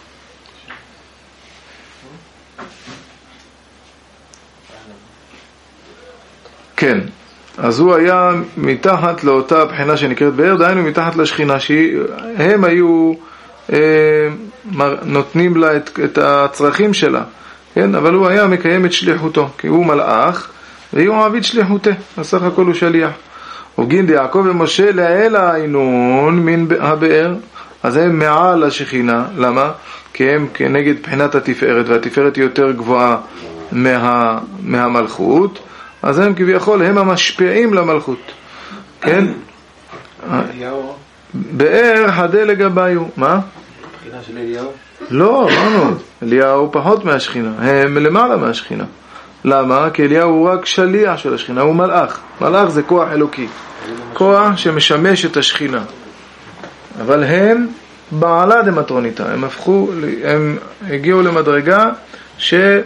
כן, אז הוא היה מתחת לאותה בחינה שנקראת באר, דהיינו מתחת לשכינה, שהם היו אה, נותנים לה את, את הצרכים שלה, כן? אבל הוא היה מקיים את שליחותו, כי הוא מלאך, והוא מעביד שליחותה, אז סך הכל הוא שליח. ובגין דיעקב ומשה לאל העינון מן הבאר, אז הם מעל השכינה. למה? כי הם כנגד בחינת התפארת, והתפארת היא יותר גבוהה מה, מהמלכות, אז הם כביכול הם המשפיעים למלכות. כן? באר חדה לגביו. מה?
בחינה של אליהו?
לא, לא, אליהו פחות מהשכינה, הם למעלה מהשכינה. למה? כי אליהו הוא רק שליח של השכינה, הוא מלאך. מלאך זה כוח אלוקי, כוח שמשמש את השכינה. אבל הם בעלה דמטרוניתה, הם הפכו, הם הגיעו למדרגה שהם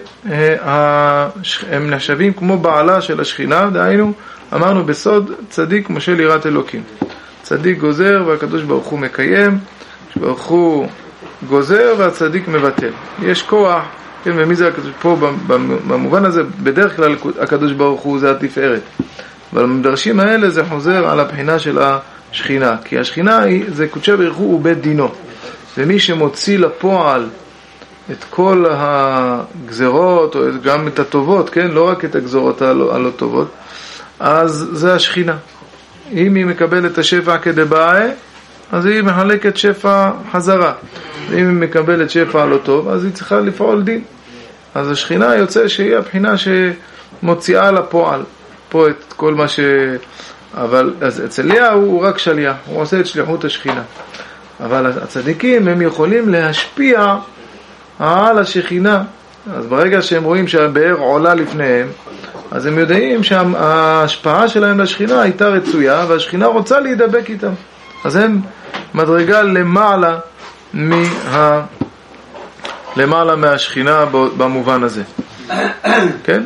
נחשבים כמו בעלה של השכינה. דהיינו, אמרנו בסוד צדיק משה ליראת אלוקים. צדיק גוזר והקדוש ברוך הוא מקיים, ברוך הוא גוזר והצדיק מבטל. יש כוח, כן, ומי זה הקדוש? פה במובן הזה בדרך כלל הקדוש ברוך הוא זה התפארת, אבל במדרשים האלה זה חוזר על הבחינה של השכינה, כי השכינה היא, זה קודשי ברוך הוא בית דינו, ומי שמוציא לפועל את כל הגזרות או גם את הטובות, כן, לא רק את הגזרות הלא, הלא טובות, אז זה השכינה. אם היא מקבלת את השפע כדבעי, אז היא מחלקת שפע חזרה. ואם היא מקבלת שפע לא טוב, אז היא צריכה לפעול דין. אז השכינה יוצא שהיא הבחינה שמוציאה לפועל פה את כל מה ש... אבל אז אצל ליה הוא רק שליח, הוא עושה את שליחות השכינה. אבל הצדיקים הם יכולים להשפיע על השכינה. אז ברגע שהם רואים שהבאר עולה לפניהם, אז הם יודעים שההשפעה שלהם לשכינה הייתה רצויה, והשכינה רוצה להידבק איתם. אז הם מדרגה למעלה מה... למעלה מהשכינה במובן הזה. כן?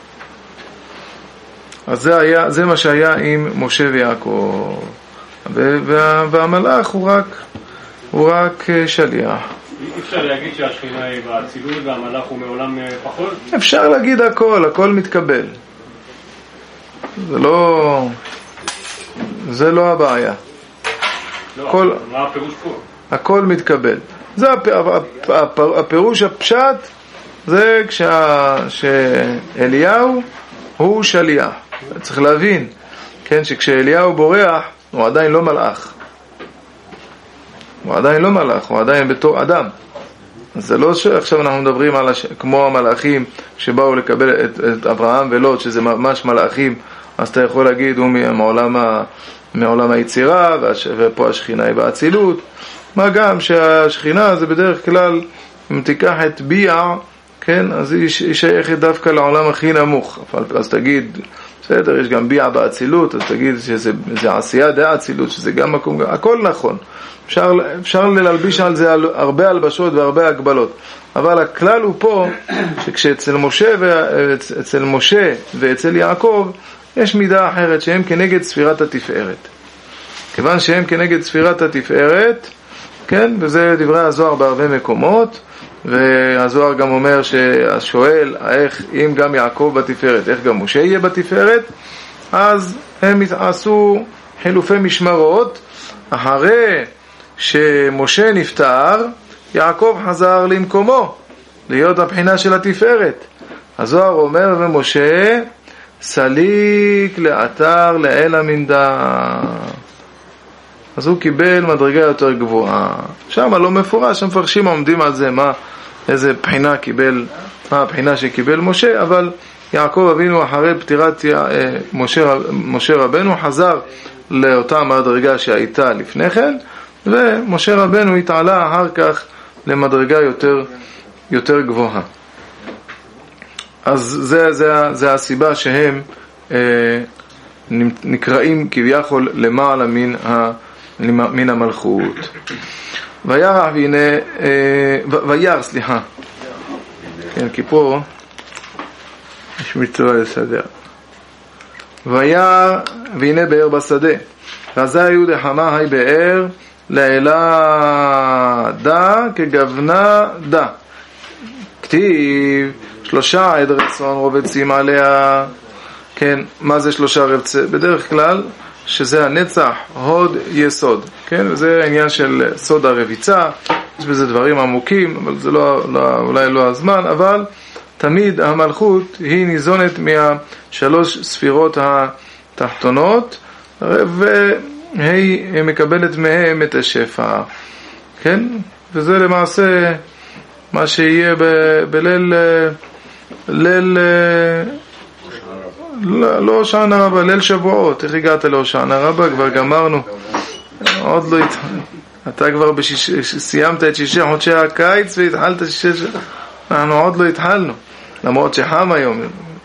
אז זה היה, זה מה שהיה עם משה ויעקב. וה, והמלאך הוא רק, הוא רק שליח.
אפשר להגיד שהשכינה היא באצילות והמלאך הוא מעולם פחות?
אפשר להגיד הכל, הכל מתקבל. זה לא, זה לא הבעיה.
לא,
כל,
מה הפירוש פה?
הכל מתקבל. זה הפירוש הפשט, זה כשה, שאליהו הוא שליח. צריך להבין, כן, שכשאליהו בורח, הוא עדיין לא מלאך. הוא עדיין לא מלאך, הוא עדיין בתור אדם. אז זה לא שעכשיו אנחנו מדברים על הש... כמו המלאכים שבאו לקבל את, את אברהם ולוט, שזה ממש מלאכים, אז אתה יכול להגיד, הוא מעולם, ה... מעולם היצירה, והש... ופה השכינה היא באצילות. מה גם שהשכינה זה בדרך כלל, אם תיקח את ביע, כן, אז היא, היא שייכת דווקא לעולם הכי נמוך. אז תגיד, בסדר, יש גם ביע באצילות, אז תגיד שזה זה עשייה די אצילות, שזה גם מקום, הכל נכון. אפשר, אפשר ללביש על זה הרבה הלבשות והרבה הגבלות. אבל הכלל הוא פה, שכשאצל משה, ואצל משה ואצל יעקב, יש מידה אחרת שהם כנגד ספירת התפארת. כיוון שהם כנגד ספירת התפארת, כן, וזה דברי הזוהר בהרבה מקומות, והזוהר גם אומר שהשואל, איך, אם גם יעקב בתפארת, איך גם משה יהיה בתפארת, אז הם עשו חילופי משמרות. אחרי שמשה נפטר, יעקב חזר למקומו, להיות הבחינה של התפארת. הזוהר אומר, ומשה סליק לאתר לאל המנדה. אז הוא קיבל מדרגה יותר גבוהה. שם לא מפורש, המפרשים עומדים על זה, מה, איזה בחינה קיבל, מה הבחינה שקיבל משה, אבל יעקב אבינו אחרי פטירת משה, משה רבנו חזר לאותה מדרגה שהייתה לפני כן, ומשה רבנו התעלה אחר כך למדרגה יותר, יותר גבוהה. אז זה, זה, זה הסיבה שהם אה, נקראים כביכול למעלה מן, ה, מן המלכות. וירח והנה, אה, וירח, סליחה. כן, כי פה יש מצווה לסדר. וירח והנה באר בשדה. רזה היו דחמה היי באר לאלה דה כגוונה דה. כתיב שלושה עד רצון רובצים עליה. כן, מה זה שלושה רבצה? בדרך כלל שזה הנצח, הוד, יסוד. כן, וזה העניין של סוד הרביצה. יש בזה דברים עמוקים, אבל זה לא, לא, אולי לא הזמן, אבל תמיד המלכות היא ניזונת מהשלוש ספירות התחתונות, והיא מקבלת מהם את השפע. כן? וזה למעשה מה שיהיה ב- בליל ליל לא, לא הושענא רבה, ליל שבועות. איך הגעת להושענא רבה? כבר גמרנו. עוד לא התחלנו. אתה כבר בשיש... סיימת את שישה חודשי הקיץ והתחלת שישה... אנחנו עוד לא התחלנו, למרות שחם היום.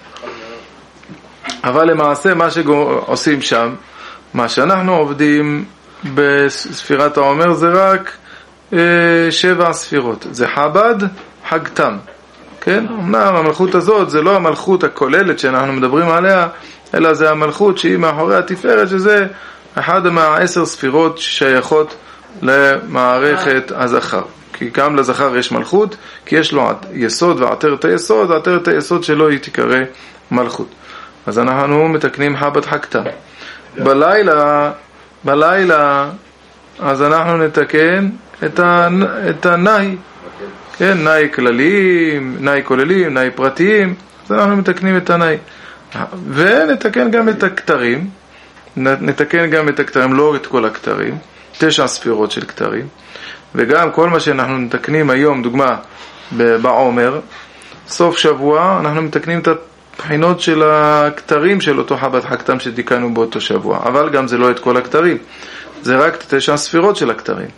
אבל למעשה מה שעושים שם, מה שאנחנו עובדים בספירת העומר זה רק אה, שבע ספירות. זה חב"ד, חגתם. כן? אמנם המלכות הזאת זה לא המלכות הכוללת שאנחנו מדברים עליה, אלא זה המלכות שהיא מאחורי התפארת, שזה אחד מהעשר ספירות ששייכות למערכת הזכר. כי גם לזכר יש מלכות, כי יש לו יסוד ועטרת היסוד, ועטרת היסוד שלו היא תיקרא מלכות. אז אנחנו מתקנים חב"ד חגתם. בלילה, בלילה, אז אנחנו נתקן את, ה, את הנאי. כן, נאי כלליים, נאי כוללים, נאי פרטיים, אז אנחנו מתקנים את הנאי. ונתקן גם את הכתרים, נתקן גם את הכתרים, לא את כל הכתרים, תשע ספירות של כתרים, וגם כל מה שאנחנו מתקנים היום, דוגמה בעומר, סוף שבוע אנחנו מתקנים את הבחינות של הכתרים של אותו חב"ד חגתם שתיקנו באותו שבוע, אבל גם זה לא את כל הכתרים, זה רק תשע ספירות של הכתרים.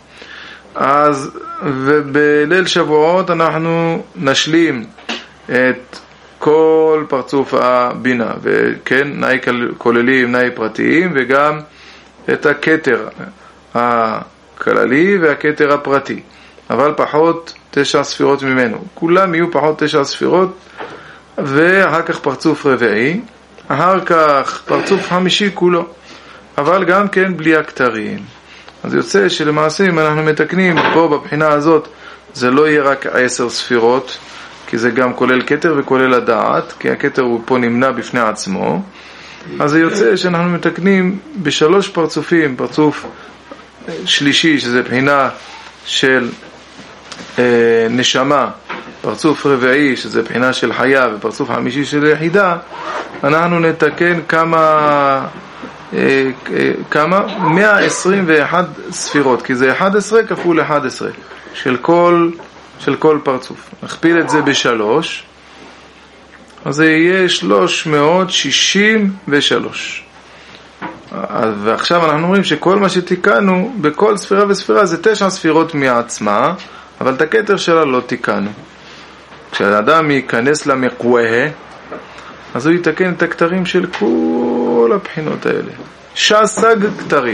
אז ובליל שבועות אנחנו נשלים את כל פרצוף הבינה, וכן, נאי כוללים, נאי פרטיים, וגם את הכתר הכללי והכתר הפרטי, אבל פחות תשע ספירות ממנו. כולם יהיו פחות תשע ספירות, ואחר כך פרצוף רביעי, אחר כך פרצוף חמישי כולו, אבל גם כן בלי הכתרים. אז יוצא שלמעשה אם אנחנו מתקנים פה בבחינה הזאת, זה לא יהיה רק עשר ספירות, כי זה גם כולל כתר וכולל הדעת, כי הכתר הוא פה נמנע בפני עצמו. אז זה יוצא שאנחנו מתקנים בשלוש פרצופים, פרצוף שלישי שזה בחינה של אה, נשמה, פרצוף רביעי שזה בחינה של חיה, ופרצוף חמישי של יחידה, אנחנו נתקן כמה אה, אה, כמה מאה עשרים ואחת ספירות, כי זה אחת עשרה כפול אחת עשרה של כל של כל פרצוף. נכפיל את זה בשלוש, אז זה יהיה שלוש מאות שישים ושלוש. ועכשיו אנחנו אומרים שכל מה שתיקנו בכל ספירה וספירה זה תשע ספירות מעצמה, אבל את הכתר שלה לא תיקנו. כשאדם ייכנס למקווה, אז הוא יתקן את הכתרים של כל הבחינות האלה. שסג כתרים,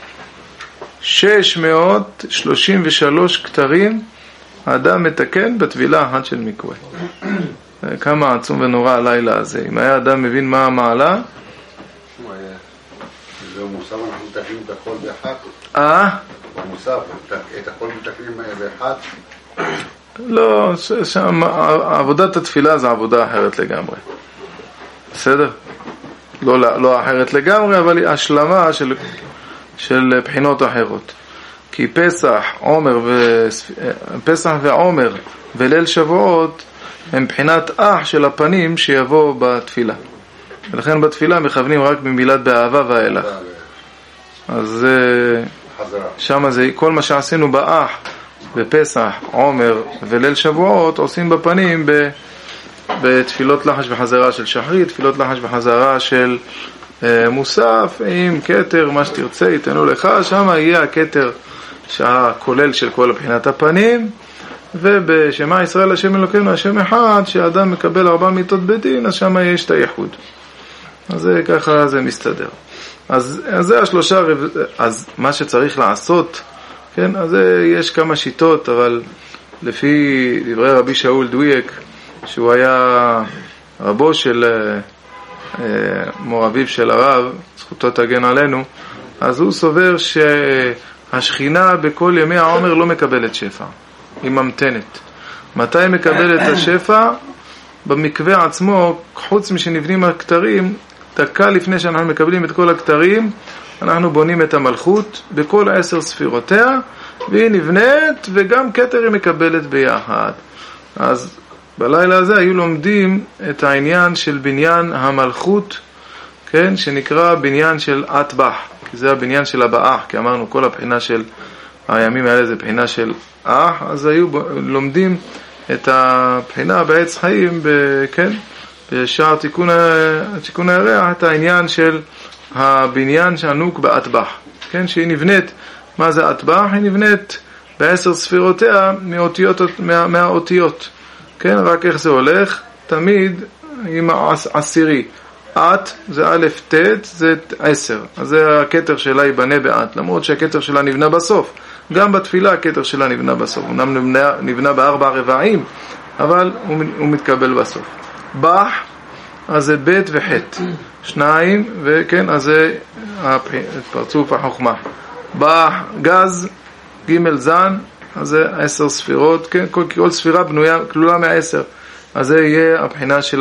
שש מאות שלושים ושלוש כתרים האדם מתקן בתבילה אחת של מקווה. כמה עצום ונורא הלילה הזה. אם היה אדם מבין מה המעלה,
זה מוסף, אנחנו מתקנים את הכל באחד.
אה?
במוסף, את הכל מתקנים באחד.
לא, שם עבודת התפילה זה עבודה אחרת לגמרי. בסדר? לא, לא אחרת לגמרי, אבל היא השלמה של, של בחינות אחרות. כי פסח, עומר ו... פסח ועומר וליל שבועות הם בחינת אח של הפנים שיבוא בתפילה. ולכן בתפילה מכוונים רק במילת באהבה ואילך. אז שם זה כל מה שעשינו באח בפסח, עומר וליל שבועות עושים בפנים ב... בתפילות לחש וחזרה של שחרית, תפילות לחש וחזרה של אה, מוסף עם כתר, מה שתרצה ייתנו לך, שם יהיה הכתר שהכולל של כל בחינת הפנים. ובשמע ישראל השם אלוקינו השם אחד, שאדם מקבל ארבע מיתות בדין, אז שם יש את הייחוד. אז זה ככה זה מסתדר. אז, אז זה השלושה, אז מה שצריך לעשות, כן, אז יש כמה שיטות, אבל לפי דברי רבי שאול דוויק, שהוא היה רבו של אה, מור אביו של הרב, זכותו תגן עלינו, אז הוא סובר שהשכינה בכל ימי העומר לא מקבלת שפע, היא ממתנת. מתי מקבלת השפע? במקווה עצמו, חוץ משנבנים הכתרים, דקה לפני שאנחנו מקבלים את כל הכתרים, אנחנו בונים את המלכות בכל עשר ספירותיה, והיא נבנית וגם כתר היא מקבלת ביחד. אז בלילה הזה היו לומדים את העניין של בניין המלכות, כן, שנקרא בניין של אטבח, כי זה הבניין של הבאח, כי אמרנו כל הבחינה של הימים האלה זה בחינה של אח, אז היו לומדים את הבחינה בעץ חיים, כן, בשער תיקון, תיקון הירח, את העניין של הבניין שענוק באטבח, כן, שהיא נבנית, מה זה אטבח? היא נבנית בעשר ספירותיה מאותיות, מה, מהאותיות, כן, רק איך זה הולך? תמיד עם העשירי, את זה א' ת' זה עשר, אז זה הכתר שלה ייבנה באת, למרות שהכתר שלה נבנה בסוף. גם בתפילה הכתר שלה נבנה בסוף, הוא נבנה, נבנה בארבע רבעים, אבל הוא, הוא מתקבל בסוף. בח, אז זה ב' וח', שניים, וכן, אז זה פרצוף החוכמה. בח, גז, ג' זן, אז זה עשר ספירות, כן, כל, כל ספירה בנויה, כלולה מהעשר, אז זה יהיה הבחינה של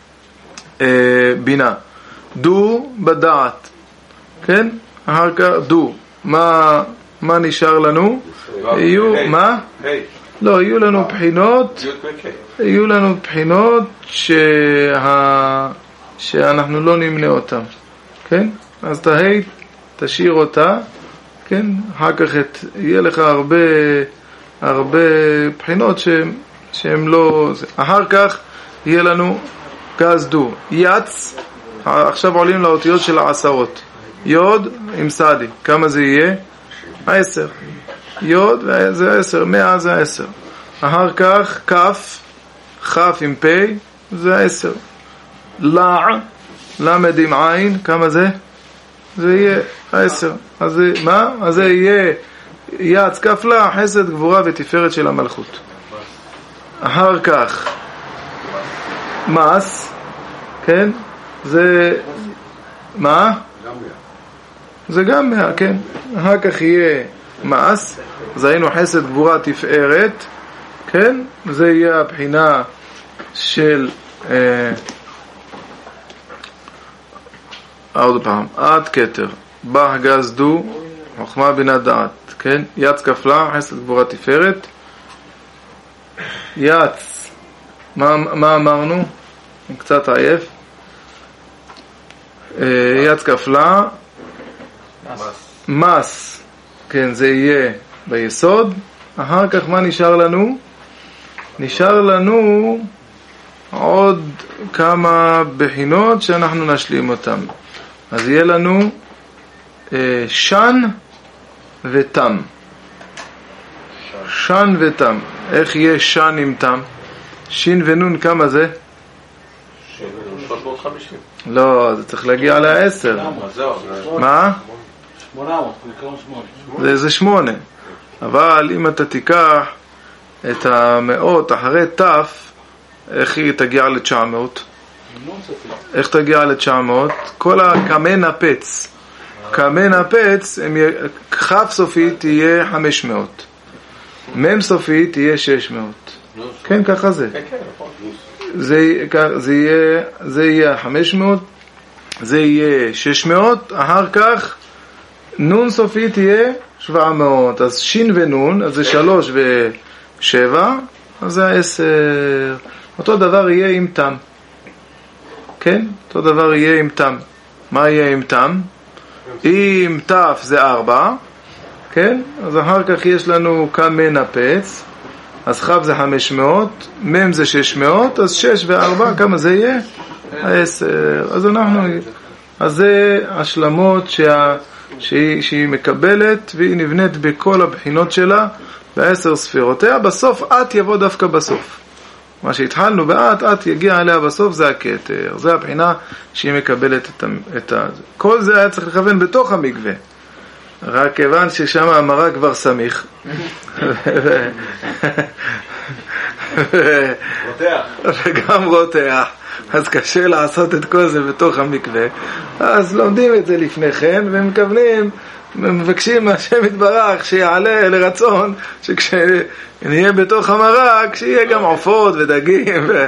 הבינה. דו בדעת, כן, אחר כך דו, מה... מה נשאר לנו? יהיו, מה? לא, יהיו לנו בחינות, יהיו לנו בחינות שאנחנו לא נמנה אותם, כן? אז תהי, תשאיר אותה, כן? אחר כך יהיה לך הרבה, הרבה בחינות שהן לא... אחר כך יהיה לנו גז דו, יץ, עכשיו עולים לאותיות של העשרות, יוד עם סדי, כמה זה יהיה? עשר, יוד זה עשר, מאה זה עשר. אחר כך כף, חף עם פי, זה עשר. לע, למד עם עין, כמה זה? זה יהיה עשר. אז זה, מה? אז זה יהיה יעץ כפלה, חסד, גבורה ותפארת של המלכות. אחר כך מס, כן? זה מה? זה גם מאה, כן. אחר כך יהיה מס, אז היינו חסד, גבורה, תפארת, כן? זה יהיה הבחינה של אה, עוד פעם, עד כתר, בה גז דו, חוכמה בינה דעת, כן? יץ כפלה, חסד, גבורה, תפארת. יץ, מה, מה אמרנו? אני קצת עייף. אה, יץ כפלה, מס, כן, זה יהיה ביסוד. אחר כך מה נשאר לנו? נשאר לנו עוד כמה בחינות שאנחנו נשלים אותם. אז יהיה לנו אה, שן ותם. שן ותם. איך יהיה שן עם תם? שין ונון כמה זה?
שלוש מאות וחמישים.
לא, זה צריך להגיע לעשר. מה?
שמונה מאות,
זה, זה שמונה. אבל אם אתה תיקח את המאות אחרי תף, איך היא תגיע ל-תשע מאות? איך תגיע ל-תשע מאות? כל הקמן הפץ. קמן הפץ, כף סופית תהיה חמש מאות. מם סופית תהיה שש מאות. כן, ככה זה. זה, זה יהיה, זה יהיה חמש מאות, זה יהיה שש מאות, אחר כך נון סופית תהיה שבע מאות. אז שין ונון, אז זה שלוש ושבע, אז זה עשר. אותו דבר יהיה עם תם. כן? אותו דבר יהיה עם תם. מה יהיה עם תם? אם תף זה ארבע, כן? אז אחר כך יש לנו כמה נפץ, אז חב זה חמש מאות, מם זה שש מאות, אז שש וארבע, כמה זה יהיה? עשר. אז אנחנו, אז זה השלמות שה, שהיא, שהיא מקבלת, והיא נבנית בכל הבחינות שלה, בעשר ספירותיה. בסוף את יבוא דווקא בסוף. מה שהתחלנו באת, את יגיע עליה בסוף, זה הכתר. זה הבחינה שהיא מקבלת את, את ה... כל זה היה צריך לכוון בתוך המקווה. רק כיוון ששם המראה כבר סמיך. וגם רותח. אז קשה לעשות את כל זה בתוך המקווה. אז לומדים את זה לפני כן, ומקבלים, מבקשים מהשם יתברך שיעלה לרצון, שכשנהיה בתוך המרק, שיהיה גם עופות ודגים ו...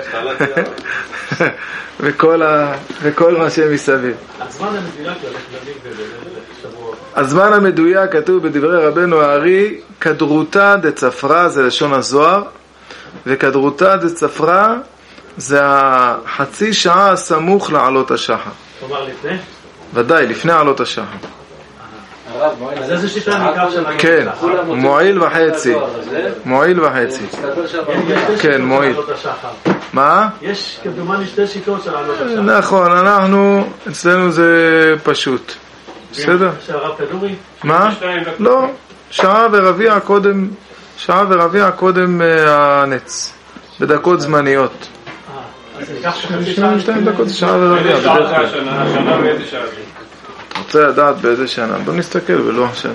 וכל, ה... וכל מה שמסביב.
הזמן המדויק שבוע.
הזמן המדויק כתוב בדברי רבנו הארי, כדרותה דצפרה, זה לשון הזוהר, וכדרותה דצפרה זה החצי שעה הסמוך לעלות השחר.
כלומר לפני?
ודאי, לפני עלות השחר.
אז איזה שיטה ניקח שם?
כן, מועיל וחצי. מועיל וחצי. כן, מועיל. מה?
יש כדומני שתי שיטות של עלות השחר.
נכון, אנחנו, אצלנו זה פשוט. בסדר?
שהרב כדורי?
מה? לא, שעה ורביע קודם, שעה ורביע קודם הנץ. בדקות זמניות.
עשרים ושתיים
דקות, שעה ורביע.
השנה באיזה שעה?
רוצה לדעת באיזה שנה. בוא נסתכל בלוח שנה.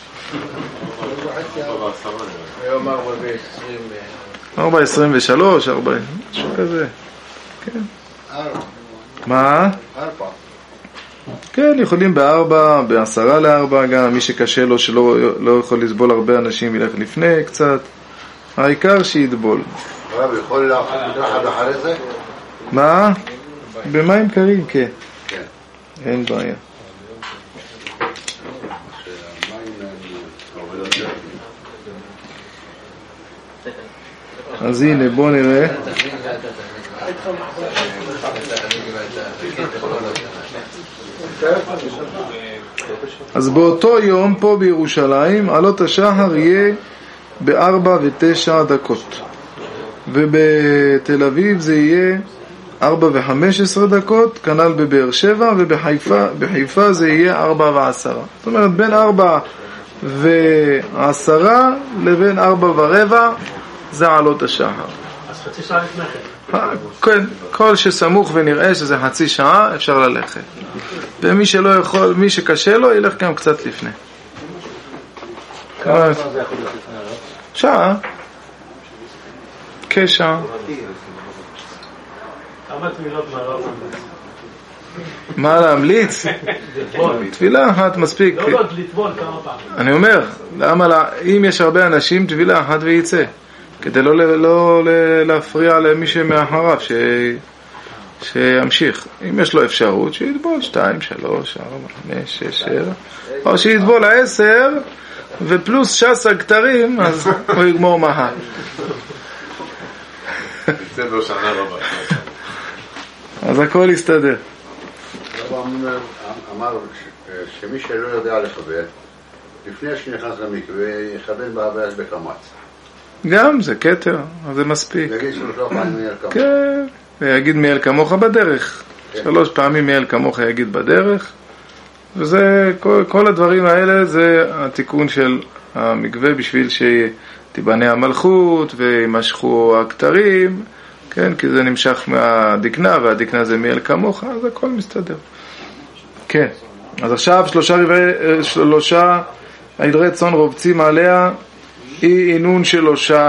היום ארבע ועשרים.
ארבע עשרים ושלוש, ארבע, משהו כזה. כן. מה?
ארבע.
כן, יכולים בארבע, בעשרה לארבע גם. מי שקשה לו שלא לא יכול לסבול הרבה אנשים ילך לפני קצת. העיקר שיתבול.
הרב יכול לאכול מתחת אחרי זה?
מה? במים קרים, כן.
כן.
אין בעיה. אז הנה, בוא נראה. אז באותו יום פה בירושלים עלות השחר יהיה בארבע ותשע דקות, ובתל אביב זה יהיה ארבע וחמש עשרה דקות, כנ"ל בבאר שבע, ובחיפה בחיפה זה יהיה ארבע ועשרה. זאת אומרת בין ארבע ועשרה לבין ארבע ורבע זה עלות השחר.
אז חצי שעה לפני כן.
כן, כל שסמוך ונראה שזה חצי שעה אפשר ללכת. ומי שלא יכול, מי שקשה לו ילך גם קצת לפני.
כמה זמן זה יכול להיות לפני הרב?
שעה. כשעה.
כמה תמילות מהרב?
מה להמליץ? תפילה אחת מספיק.
לא, לא, לטבול כמה פעמים.
אני אומר, למה, אם יש הרבה אנשים, תפילה אחת וייצא. כדי לא, לא להפריע למי שמאחריו, ש... שימשיך. אם יש לו אפשרות, שיטבול שתיים, שלוש, ארבע, חמש, שש, שבע, או שיטבול עשר, ופלוס שס הכתרים, אז הוא יגמור מהר. אז הכל יסתדר.
אמר שמי שלא יודע לכוון, לפני שנכנס למקווה, יכוון בהבייס בקמץ.
גם, זה כתר, אז זה מספיק.
יגיד שלוש פעמים מייל כמוך.
כן, ויגיד מייל כמוך בדרך. שלוש פעמים מייל כמוך יגיד בדרך. וזה, כל, כל הדברים האלה זה התיקון של המקווה בשביל שתיבנה המלכות וימשכו הכתרים, כן, כי זה נמשך מהדקנה, והדקנה זה מייל כמוך, אז הכל מסתדר. כן, אז עכשיו שלושה רבעי, שלושה עדרי צאן רובצים עליה, אי עינון שלושה,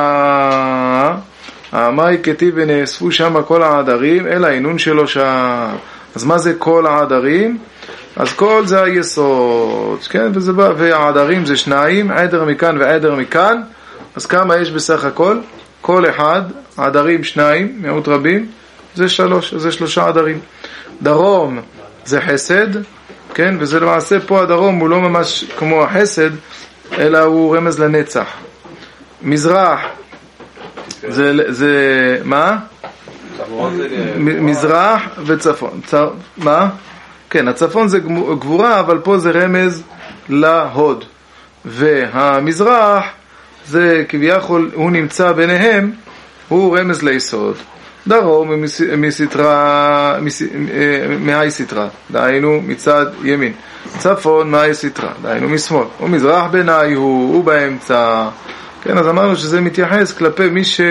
המאי כתיב ונאספו שם כל העדרים, אלא עינון שלושה. אז מה זה כל העדרים? אז כל זה היסוד, כן, וזה בא, והעדרים זה שניים, עדר מכאן ועדר מכאן, אז כמה יש בסך הכל? כל אחד, עדרים שניים, מיעוט רבים, זה שלוש, זה שלושה עדרים. דרום זה חסד, כן, וזה למעשה פה הדרום הוא לא ממש כמו החסד, אלא הוא רמז לנצח. מזרח זה, זה מה? מזרח וצפון. מה? כן, הצפון זה גבורה, אבל פה זה רמז להוד. והמזרח זה כביכול, הוא נמצא ביניהם, הוא רמז ליסוד. דרום מסתרה, מהי סתרה, דהיינו מצד ימין. צפון מהי סתרה, דהיינו משמאל. ומזרח ביניי הוא, הוא באמצע. כן, אז אמרנו שזה מתייחס כלפי מי ש,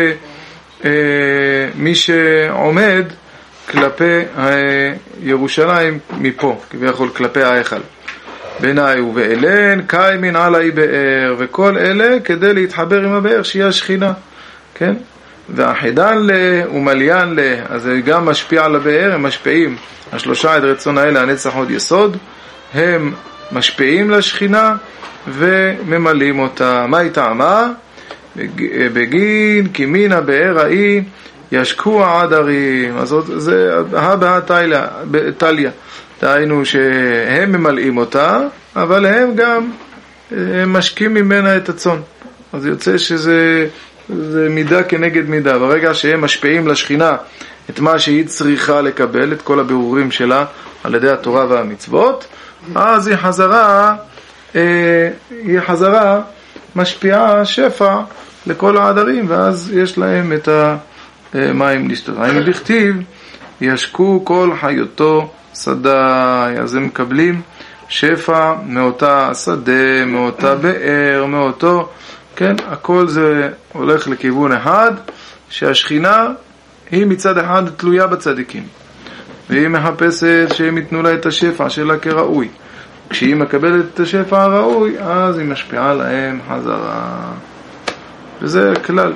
מי שעומד כלפי ירושלים מפה, כביכול כלפי ההיכל. ביניי ובאלן, קיימין עלי באר, וכל אלה כדי להתחבר עם הבאר שהיא השכינה. כן? והחידן לה ומליין לה, אז זה גם משפיע על הבאר, הם משפיעים, השלושה עד רצון האלה, הנצח עוד יסוד, הם משפיעים לשכינה וממלאים אותה. מה היא טעמה? בגין כמין הבאר ההיא ישקו העדרים. אז זה הבאה טליה, דהיינו שהם ממלאים אותה, אבל הם גם הם משקים ממנה את הצאן. אז יוצא שזה זה מידה כנגד מידה. ברגע שהם משפיעים לשכינה את מה שהיא צריכה לקבל, את כל הבירורים שלה על ידי התורה והמצוות, אז היא חזרה, אה, היא חזרה משפיעה שפע לכל העדרים, ואז יש להם את המים לשתות. היינו בכתיב, ישקו כל חיותו שדה, אז הם מקבלים שפע מאותה שדה, מאותה באר, מאותו, כן, הכל זה הולך לכיוון אחד, שהשכינה היא מצד אחד תלויה בצדיקים, והיא מחפשת שהם ייתנו לה את השפע שלה כראוי. כשהיא מקבלת את השפע הראוי, אז היא משפיעה להם חזרה. וזה כלל.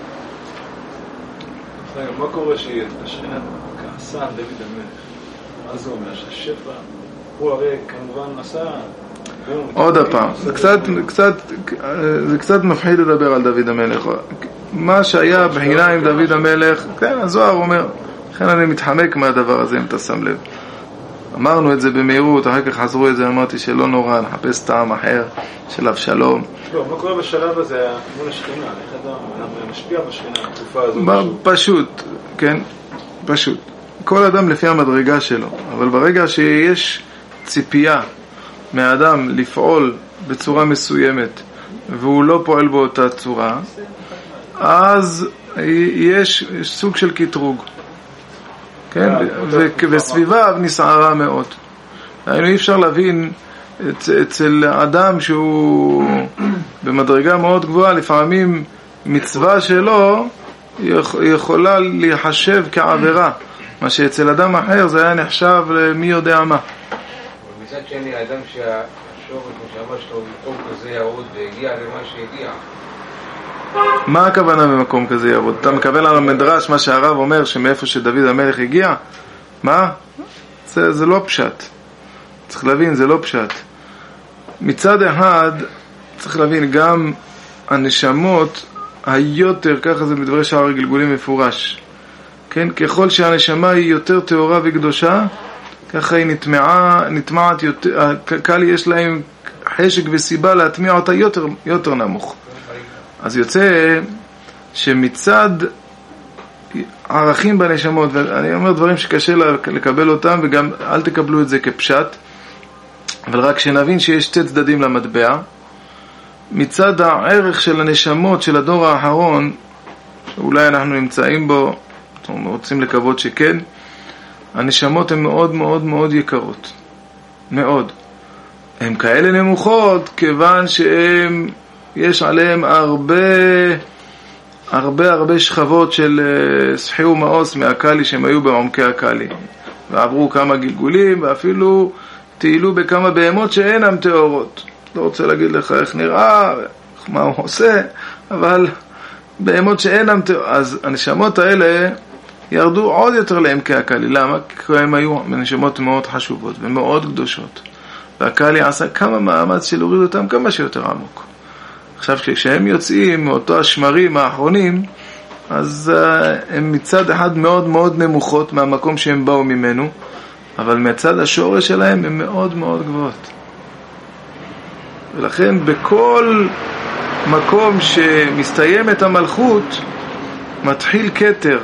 מה קורה שהשכינה כעסה על דוד המלך? מה זה אומר? שהשפע הוא הרי כמובן עשה...
עוד הפעם, זה קצת, קצת, זה קצת מפחיד לדבר על דוד המלך. מה שהיה בחינה עם דוד המלך, כן, הזוהר אומר, לכן אני מתחמק מהדבר הזה אם אתה שם לב. אמרנו את זה במהירות, אחר כך חזרו את זה, אמרתי שלא נורא, נחפש טעם אחר של אבשלום.
לא, מה קורה בשלב הזה מול השכינה? איך אדם משפיע בשכינה בתקופה הזו?
פשוט, כן, פשוט. כל אדם לפי המדרגה שלו, אבל ברגע שיש ציפייה מהאדם לפעול בצורה מסוימת והוא לא פועל באותה צורה, אז יש סוג של קטרוג, כן? וסביבה נסערה מאוד. אי אפשר להבין אצל אדם שהוא במדרגה מאוד גבוהה, לפעמים מצווה שלו היא יכולה להיחשב כעבירה, מה שאצל אדם אחר זה היה נחשב מי יודע מה.
מצד שני, האדם שהשורש, כמו שאמר שלו, במקום כזה ירוד והגיע למה שהגיע.
מה הכוונה במקום כזה ירוד? אתה מקבל על המדרש מה שהרב אומר שמאיפה שדוד המלך הגיע? מה? זה, זה לא פשט. צריך להבין, זה לא פשט. מצד אחד, צריך להבין, גם הנשמות היותר, ככה זה מדברי שער הגלגולים מפורש. כן? ככל שהנשמה היא יותר טהורה וקדושה, ככה היא נטמעה, נטמעת יותר, קל יש להם חשק וסיבה להטמיע אותה יותר, יותר נמוך. אז יוצא שמצד ערכים בנשמות, ואני אומר דברים שקשה לקבל אותם, וגם אל תקבלו את זה כפשט, אבל רק שנבין שיש שתי צדדים למטבע. מצד הערך של הנשמות של הדור האחרון, שאולי אנחנו נמצאים בו, רוצים לקוות שכן, הנשמות הן מאוד מאוד מאוד יקרות. מאוד. הן כאלה נמוכות, כיוון שהן, יש עליהן הרבה, הרבה הרבה שכבות של סחי ומאוס מהקלי שהם היו בעומקי הקלי. ועברו כמה גלגולים, ואפילו תהילו בכמה בהמות שאינם תאורות. לא רוצה להגיד לך איך נראה, מה הוא עושה, אבל בהמות שאינם תאורות. אז הנשמות האלה ירדו עוד יותר לעמקי הקלי. למה? כי הם היו נשמות מאוד חשובות ומאוד קדושות. והקלי עשה כמה מאמץ של להוריד אותם כמה שיותר עמוק. עכשיו, כשהם יוצאים מאותו השמרים האחרונים, אז uh, הם מצד אחד מאוד מאוד נמוכות מהמקום שהם באו ממנו, אבל מצד השורש שלהם הם מאוד מאוד גבוהות. ולכן בכל מקום שמסתיימת המלכות, מתחיל כתר.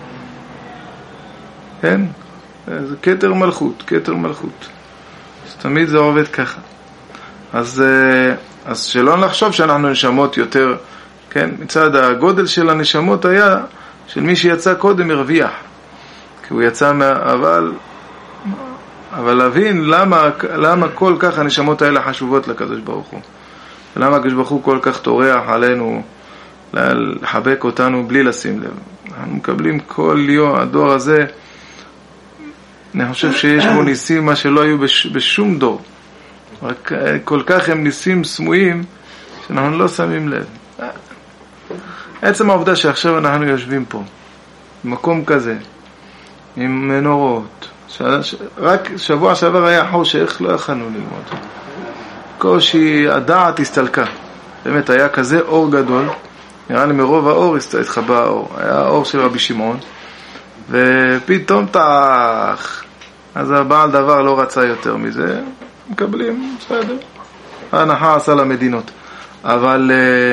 כן? זה כתר מלכות, כתר מלכות. אז תמיד זה עובד ככה. אז, אז שלא נחשוב שאנחנו נשמות יותר, כן? מצד הגודל של הנשמות היה של מי שיצא קודם הרוויח. כי הוא יצא מה... אבל... אבל להבין למה, למה כל כך הנשמות האלה חשובות לקדוש ברוך הוא. ולמה הקדוש ברוך הוא כל כך תורח עלינו לחבק אותנו בלי לשים לב. אנחנו מקבלים כל יום, הדור הזה, אני חושב שיש בו ניסים מה שלא היו בש, בשום דור. רק כל כך הם ניסים סמויים שאנחנו לא שמים לב. עצם העובדה שעכשיו אנחנו יושבים פה, במקום כזה, עם מנורות, ש... רק שבוע שעבר היה חושך, לא יכולנו ללמוד. קושי, הדעת הסתלקה. באמת היה כזה אור גדול, נראה לי מרוב האור התחבא האור. היה האור של רבי שמעון, ופתאום תח. אז הבעל דבר לא רצה יותר מזה, מקבלים, בסדר. ההנחה עשה למדינות. אבל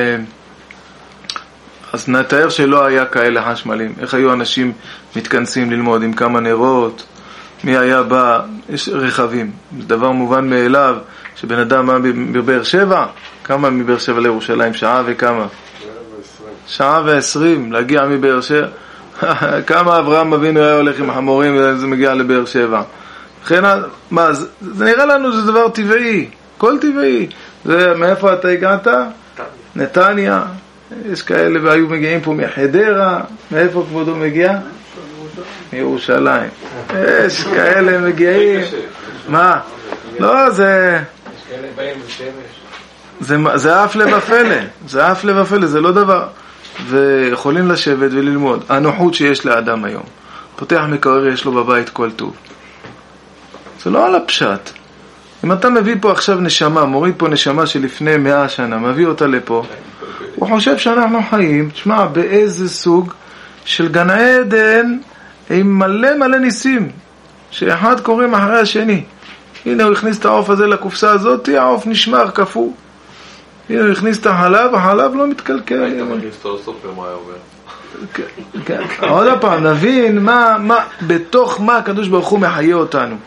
אז נתאר שלא היה כאלה חשמלים. איך היו אנשים מתכנסים ללמוד עם כמה נרות, מי היה בא, יש רכבים. זה דבר מובן מאליו, שבן אדם בא בבאר שבע, כמה מבאר שבע לירושלים, שעה וכמה? שעה ועשרים, להגיע מבאר שבע. כמה אברהם אבינו היה הולך עם חמורים וזה מגיע לבאר שבע. לכן, מה, זה, זה נראה לנו זה דבר טבעי, כל טבעי. זה, מאיפה אתה הגעת? נתניה. יש כאלה והיו מגיעים פה מחדרה. מאיפה כבודו מגיע? מירושלים. יש כאלה מגיעים. מה? לא, זה... יש כאלה באים בשמש. זה אף לבפלא. זה אף לבפלא, זה לא דבר... ויכולים לשבת וללמוד. הנוחות שיש לאדם היום. פותח מקרר, יש לו בבית כל טוב. זה לא על הפשט. אם אתה מביא פה עכשיו נשמה, מוריד פה נשמה שלפני מאה שנה, מביא אותה לפה, הוא חושב שאנחנו חיים, תשמע, באיזה סוג של גן עדן, עם מלא מלא ניסים, שאחד קוראים אחרי השני. הנה הוא הכניס את העוף הזה לקופסה הזאת, העוף נשמר, כפו. הנה הוא הכניס את החלב, החלב לא מתקלקל.
היית מכניס אותו לסופר, מה היה אומר?
עוד הפעם, נבין מה, מה, בתוך מה הקדוש ברוך הוא מחיה אותנו.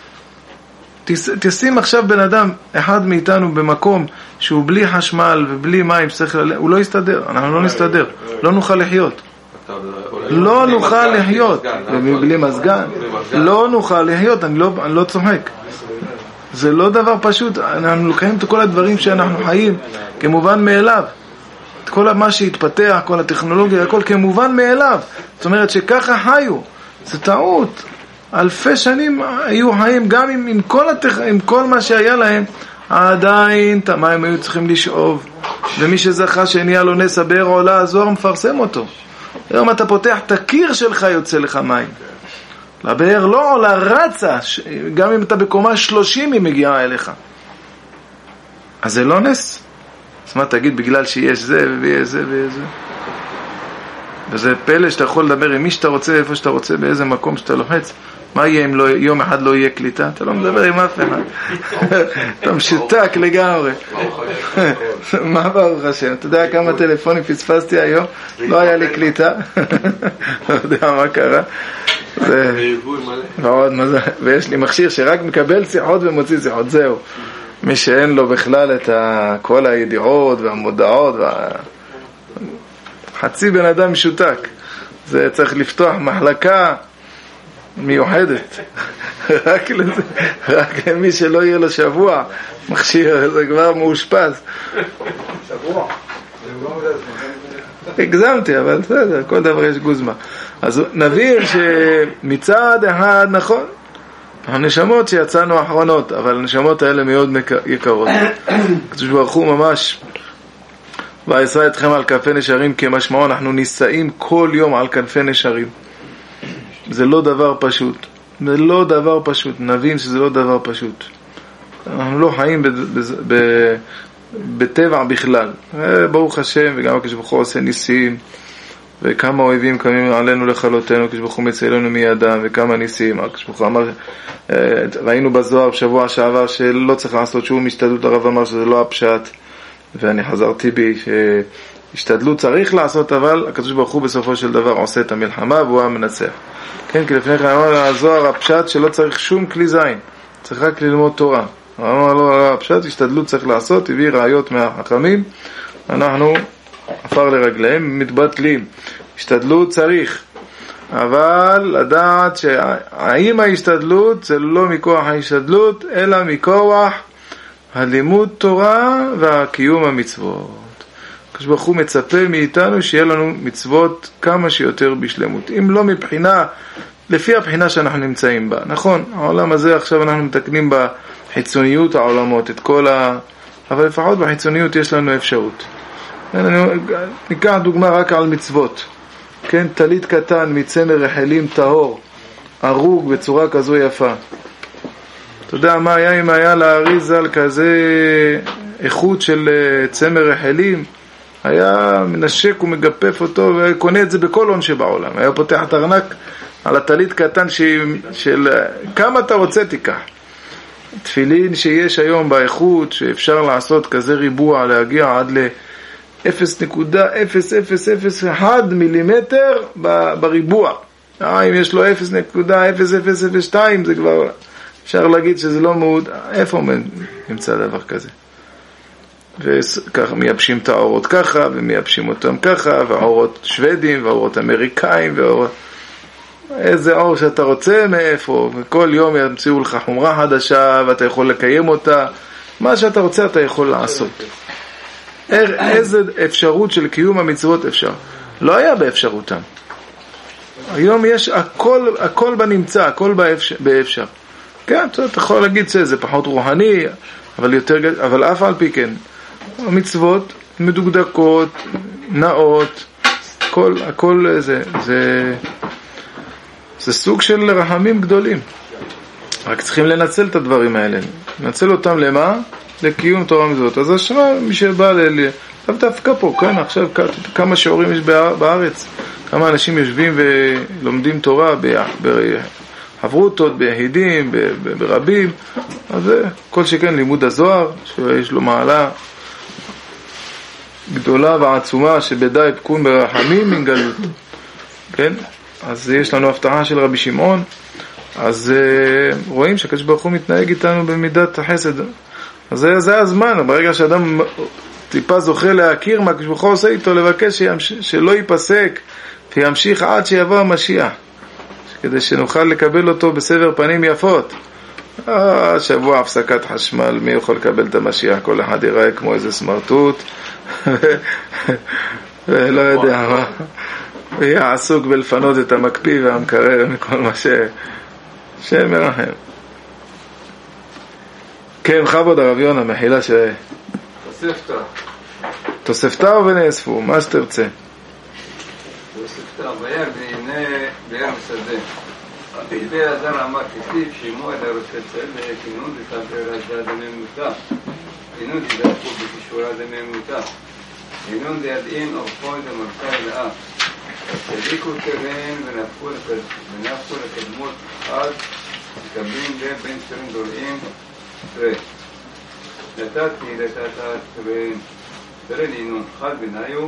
תשים עכשיו בן אדם, אחד מאיתנו במקום שהוא בלי חשמל ובלי מים, הוא לא יסתדר, אנחנו לא נסתדר, לא נוכל לחיות. לא נוכל לחיות, בלי מזגן, לא נוכל לחיות, אני לא צוחק. זה לא דבר פשוט, אנחנו לוקחים את כל הדברים שאנחנו חיים כמובן מאליו. כל מה שהתפתח, כל הטכנולוגיה, הכל כמובן מאליו. זאת אומרת שככה חיו. זה טעות. אלפי שנים היו חיים גם עם, עם, כל, התכ... עם כל מה שהיה להם, עדיין את המים היו צריכים לשאוב. ומי שזכה שנהיה לו נס הבאר עולה, הזוהר מפרסם אותו. היום אתה פותח את הקיר שלך, יוצא לך מים. לבאר לא עולה, רצה, גם אם אתה בקומה שלושים היא מגיעה אליך. אז זה לא נס. אז מה תגיד, בגלל שיש זה ויש זה ויש זה? וזה פלא שאתה יכול לדבר עם מי שאתה רוצה, איפה שאתה רוצה, באיזה מקום שאתה לוחץ. מה יהיה אם לא, יום אחד לא יהיה קליטה? אתה לא מדבר עם אף אחד. אתה משותק לגמרי. מה ברוך השם? אתה יודע כמה טלפונים פספסתי היום? לא היה לי קליטה. לא יודע מה קרה. ויש לי מכשיר שרק מקבל שיחות ומוציא שיחות. זהו. מי שאין לו בכלל את כל הידיעות והמודעות, חצי בן אדם משותק. זה צריך לפתוח מחלקה מיוחדת. רק לזה, רק למי שלא יהיה לו שבוע מכשיר, זה כבר מאושפז.
שבוע?
הגזמתי, אבל בסדר, כל דבר יש גוזמה. אז נבהיר שמצד אחד, נכון, הנשמות שיצאנו האחרונות, אבל הנשמות האלה מאוד יקרות. הקדוש ברוך הוא ממש ואשא אתכם על כנפי נשרים, כמשמעו אנחנו נישאים כל יום על כנפי נשרים. זה לא דבר פשוט. זה לא דבר פשוט. נבין שזה לא דבר פשוט. אנחנו לא חיים ב- ב- ב- בטבע בכלל. ברוך השם, וגם הקדוש ברוך הוא עושה ניסים, וכמה אויבים קמים עלינו לכלותנו, הקדוש ברוך הוא מצילנו מידם, וכמה ניסים. הקדוש ברוך הוא אמר, ראינו בזוהר בשבוע שעבר שלא צריך לעשות שום השתדלות. הרב אמר שזה לא הפשט, ואני חזרתי בי שהשתדלות צריך לעשות, אבל הקדוש ברוך הוא בסופו של דבר עושה את המלחמה והוא המנצח. כן, כי לפני כן אמר הזוהר הפשט שלא צריך שום כלי זין, צריך רק ללמוד תורה. הוא אמר לו הפשט, השתדלות צריך לעשות, הביא ראיות מהחכמים, אנחנו עפר לרגליהם מתבטלים. השתדלות צריך, אבל לדעת שהאם ההשתדלות זה לא מכוח ההשתדלות, אלא מכוח הלימוד תורה והקיום המצוות. הקדוש ברוך הוא מצפה מאיתנו שיהיה לנו מצוות כמה שיותר בשלמות. אם לא מבחינה, לפי הבחינה שאנחנו נמצאים בה. נכון, העולם הזה עכשיו אנחנו מתקנים בחיצוניות העולמות, את כל ה... אבל לפחות בחיצוניות יש לנו אפשרות. אני ניקח דוגמה רק על מצוות. כן, תלית קטן מצמר רחלים טהור, ארוג בצורה כזו יפה. אתה יודע מה היה אם היה להריז על כזה איכות של צמר רחלים? היה מנשק ומגפף אותו וקונה את זה בכל הון שבעולם. היה פותח את ארנק על התלית קטן ש... של כמה אתה רוצה תיקח. תפילין שיש היום באיכות שאפשר לעשות כזה ריבוע, להגיע עד ל-אפס נקודה אפס אפס אפס אחת מילימטר בריבוע. אם יש לו אפס נקודה אפס אפס אפס שתיים זה כבר אפשר להגיד שזה לא מאוד. איפה נמצא דבר כזה? וככה מייבשים את האורות ככה ומייבשים אותם ככה, והאורות שוודים והאורות אמריקאים והאורות... איזה אור שאתה רוצה מאיפה, וכל יום ימציאו לך חומרה חדשה ואתה יכול לקיים אותה. מה שאתה רוצה אתה יכול לעשות. איזה אפשרות של קיום המצוות אפשר? לא היה באפשרותם. היום יש הכל, הכל בנמצא, הכל באפשר, באפשר. כן, אתה יכול להגיד שזה פחות רוחני, אבל יותר, אבל אף על פי כן המצוות מדוקדקות, נאות, הכל, הכל זה, זה, זה סוג של רחמים גדולים. רק צריכים לנצל את הדברים האלה. לנצל אותם למה? לקיום תורה מצוות. אז אשרה מי שבא ל... לאו דווקא פה, כאן עכשיו כמה שיעורים יש בארץ. כמה אנשים יושבים ולומדים תורה בחברותות, ביחידים, ברבים. אז כל שכן לימוד הזוהר, שיש לו מעלה גדולה ועצומה שבדי פקון ברחמים מן גלות. כן? אז יש לנו הבטחה של רבי שמעון. אז רואים שהקדוש ברוך הוא מתנהג איתנו במידת החסד. אז זה, זה הזמן, ברגע שאדם טיפה זוכה להכיר מה הקדוש ברוך הוא עושה איתו, לבקש שימש, שלא ייפסק וימשיך עד שיבוא המשיח, כדי שנוכל לקבל אותו בסבר פנים יפות. אה, שבוע הפסקת חשמל, מי יכול לקבל את המשיח? כל אחד יראה כמו איזה סמרטוט, ולא יודע מה, ויהיה עסוק בלפנות את המקפיא והמקרר מכל מה ש... שמרחם. כן, בכבוד הרב יונה, מחילה ש...
תוספתא.
תוספתא או ונאספו? מה שתרצה.
תוספתא, וירא והנה באר שדה. בידי הזר אמר כתיב שימו אל הרוצה צדק, אינון דתבר הזר דממותה, אינון דדפקו בכישורה דממותה, אינון דידעין אורפוי דמלכה אלאה. צדיקו תרן ונפקו לקדמות עד מקבלים בין שרים דולעים תראה. נתתי לתת תרן, תרן אינון חד בניו,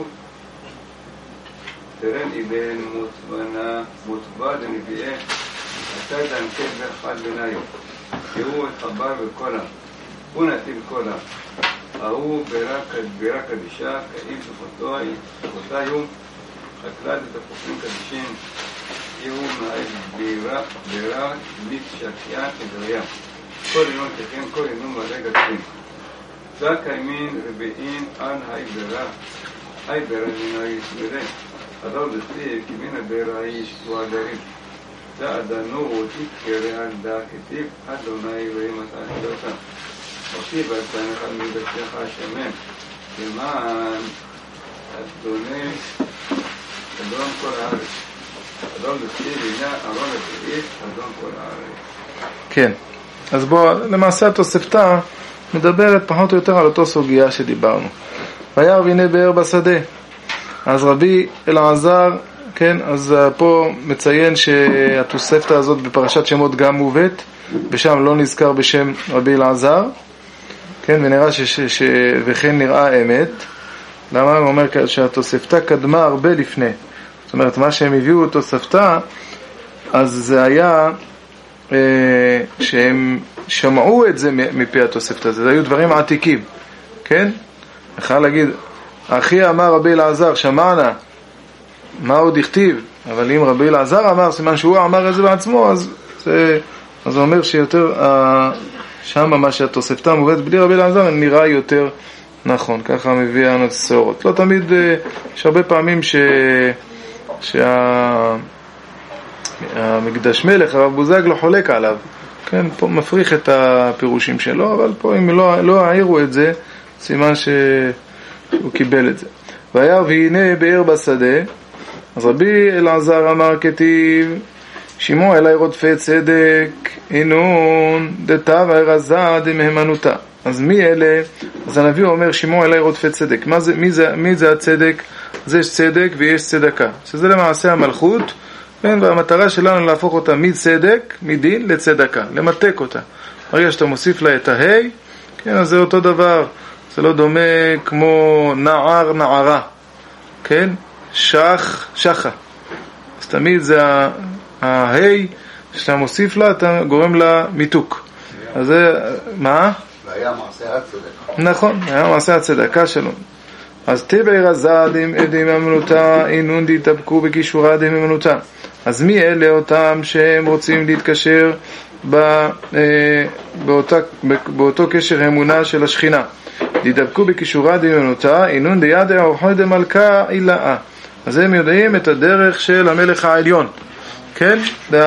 תרן איבן מוטבנה, מוטבע דנביאה, עשה דנקל באחד בניו, שהוא התחבר בקולה, הוא נטיל קולה, ההוא בירה קדישה, כאיב תפותיו, חקלת את הפופים קדישים, יהיו מאי בירה, בירה, בית שקיה, כדריה. כל אינון תכן, כל אינון מלא גצים. זק הימין רביעין על היי בירה, היי בירה מן היסמרי. הדור דסטיב, כי מן הבירה היא שתו הדרים. זה אדנו ותתקרא על דה כתיב, אדוני אלוהים אתה נדרתה. הושיב על תנך על מדרשך השמן, למען אדוני אדון כל הארץ. אדון דסטיב הנה ארון הפריט, אדון כל הארץ.
כן, אז בוא, למעשה התוספתא מדברת פחות או יותר על אותו סוגיה שדיברנו. וירא והנה באר בשדה. אז רבי אלעזר, כן, אז פה מציין שהתוספתא הזאת בפרשת שמות גם מובאת, ושם לא נזכר בשם רבי אלעזר, כן, ונראה ש, ש, ש, וכן נראה אמת. למה? הוא אומר שהתוספתא קדמה הרבה לפני. זאת אומרת, מה שהם הביאו תוספתא, אז זה היה אה, שהם שמעו את זה מפי התוספתא, זה היו דברים עתיקים, כן? יכול להגיד, אחי אמר רבי אלעזר, שמענה, מה עוד הכתיב? אבל אם רבי אלעזר אמר, סימן שהוא אמר את זה בעצמו, אז זה, אז הוא אומר שיותר, אה, שם מה שהתוספתא מובאת בלי רבי אלעזר, נראה יותר נכון, ככה מביא הנצורות. לא תמיד, אה, יש הרבה פעמים ש... שהמקדש מלך, הרב בוזגלו חולק עליו, כן, פה מפריך את הפירושים שלו, אבל פה אם לא, לא העירו את זה, סימן שהוא קיבל את זה. וירא והנה באר בשדה, אז רבי אלעזר אמר כתיב, שמעו אלי רודפי צדק, אינון דתבר הזע דמהימנותה. אז מי אלה? אז הנביא אומר, שמעו אלי רודפי צדק. מה זה, מי זה, מי זה הצדק? אז יש צדק ויש צדקה, שזה למעשה המלכות, כן, והמטרה שלנו להפוך אותה מצדק, מדין, לצדקה, למתק אותה. ברגע שאתה מוסיף לה את ההי, כן, אז זה אותו דבר, זה לא דומה כמו נער, נערה, כן, שח, שחה. אז תמיד זה ההי, שאתה מוסיף לה, אתה גורם לה מיתוק. אז זה, מה?
והיה מעשה הצדקה.
נכון, היה מעשה הצדקה שלו. אז תבר הזע דמהימנותה, אינון דתבקו בכישורה דמהימנותה. אז מי אלה אותם שהם רוצים להתקשר בא, אה, באותה, באותו קשר אמונה של השכינה? דתבקו בכישורה דמהימנותה, אינון דידע אורחוי דמלכה אילאה. אז הם יודעים את הדרך של המלך העליון, כן?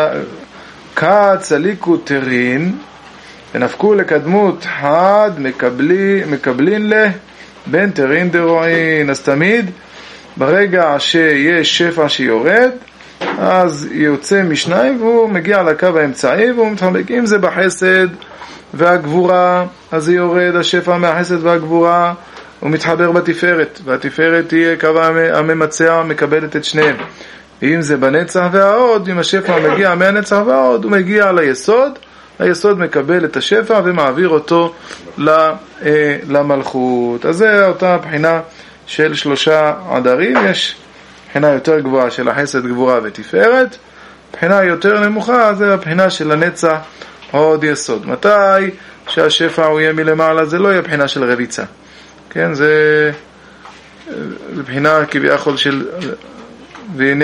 כצליקו תרין ונפקו לקדמות חד מקבלי, מקבלין לה בין תרין דרועין. אז תמיד ברגע שיש שפע שיורד, אז יוצא משניים והוא מגיע לקו האמצעי והוא מתחבק. אם זה בחסד והגבורה, אז זה יורד השפע מהחסד והגבורה, הוא מתחבר בתפארת, והתפארת תהיה קו הממצע, מקבלת את שניהם. ואם זה בנצח והעוד, אם השפע מגיע מהנצח והעוד, הוא מגיע ליסוד, היסוד מקבל את השפע ומעביר אותו למלכות. אז זה אותה בחינה של שלושה עדרים. יש בחינה יותר גבוהה של החסד, גבורה ותפארת. בחינה יותר נמוכה זה הבחינה של הנצח עוד יסוד. מתי שהשפע הוא יהיה מלמעלה, זה לא יהיה בחינה של רביצה, כן, זה בחינה כביכול של והנה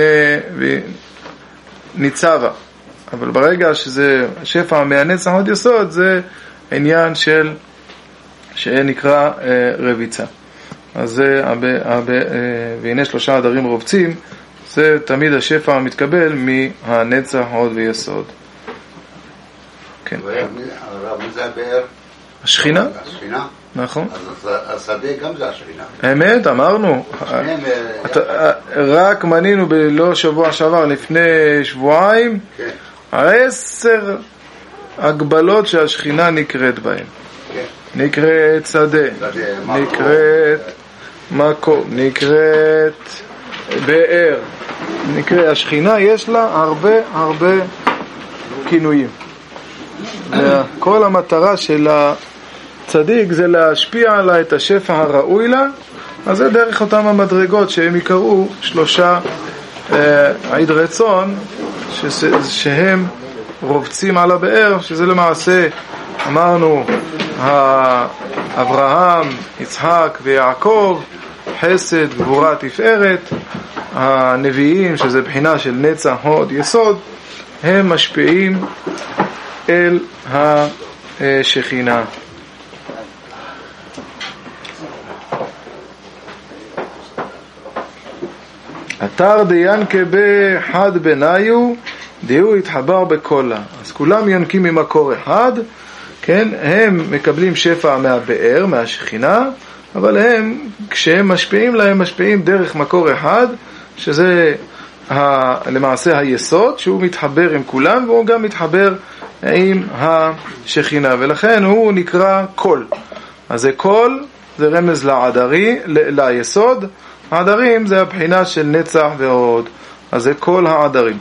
ניצבה. אבל ברגע שזה שפע מהנצח עוד יסוד, זה עניין של שנקרא אה, רביצה. אז זה, והנה שלושה עדרים רובצים, זה תמיד השפע המתקבל מהנצח, הוד ויסוד. כן.
הרב, מי זה הבאר?
השכינה.
השכינה?
נכון.
אז השדה גם זה השכינה.
האמת, אמרנו. רק מנינו בלא שבוע שעבר, לפני שבועיים, עשר הגבלות שהשכינה נקראת בהן. נקראת שדה, נקראת מקום, נקראת באר, נקראת השכינה. יש לה הרבה הרבה כינויים. כל המטרה של הצדיק זה להשפיע עלה את השפע הראוי לה. אז זה דרך אותם המדרגות שהם יקראו שלושה אה, עיד רצון ש- שהם רובצים על הבאר, שזה למעשה אמרנו אברהם, יצחק ויעקב, חסד, גבורה, תפארת. הנביאים, שזה בחינה של נצח, הוד, יסוד, הם משפיעים אל השכינה. אתר דיינקה בחד בניו דיהו התחבר בקולה. אז כולם יונקים ממקור אחד, כן? הם מקבלים שפע מהבאר, מהשכינה, אבל הם, כשהם משפיעים להם, משפיעים דרך מקור אחד, שזה ה, למעשה היסוד, שהוא מתחבר עם כולם, והוא גם מתחבר עם השכינה, ולכן הוא נקרא קול. אז זה קול, זה רמז לעדרי, ל, ליסוד. העדרים זה הבחינה של נצח והוד, אז זה כל העדרים.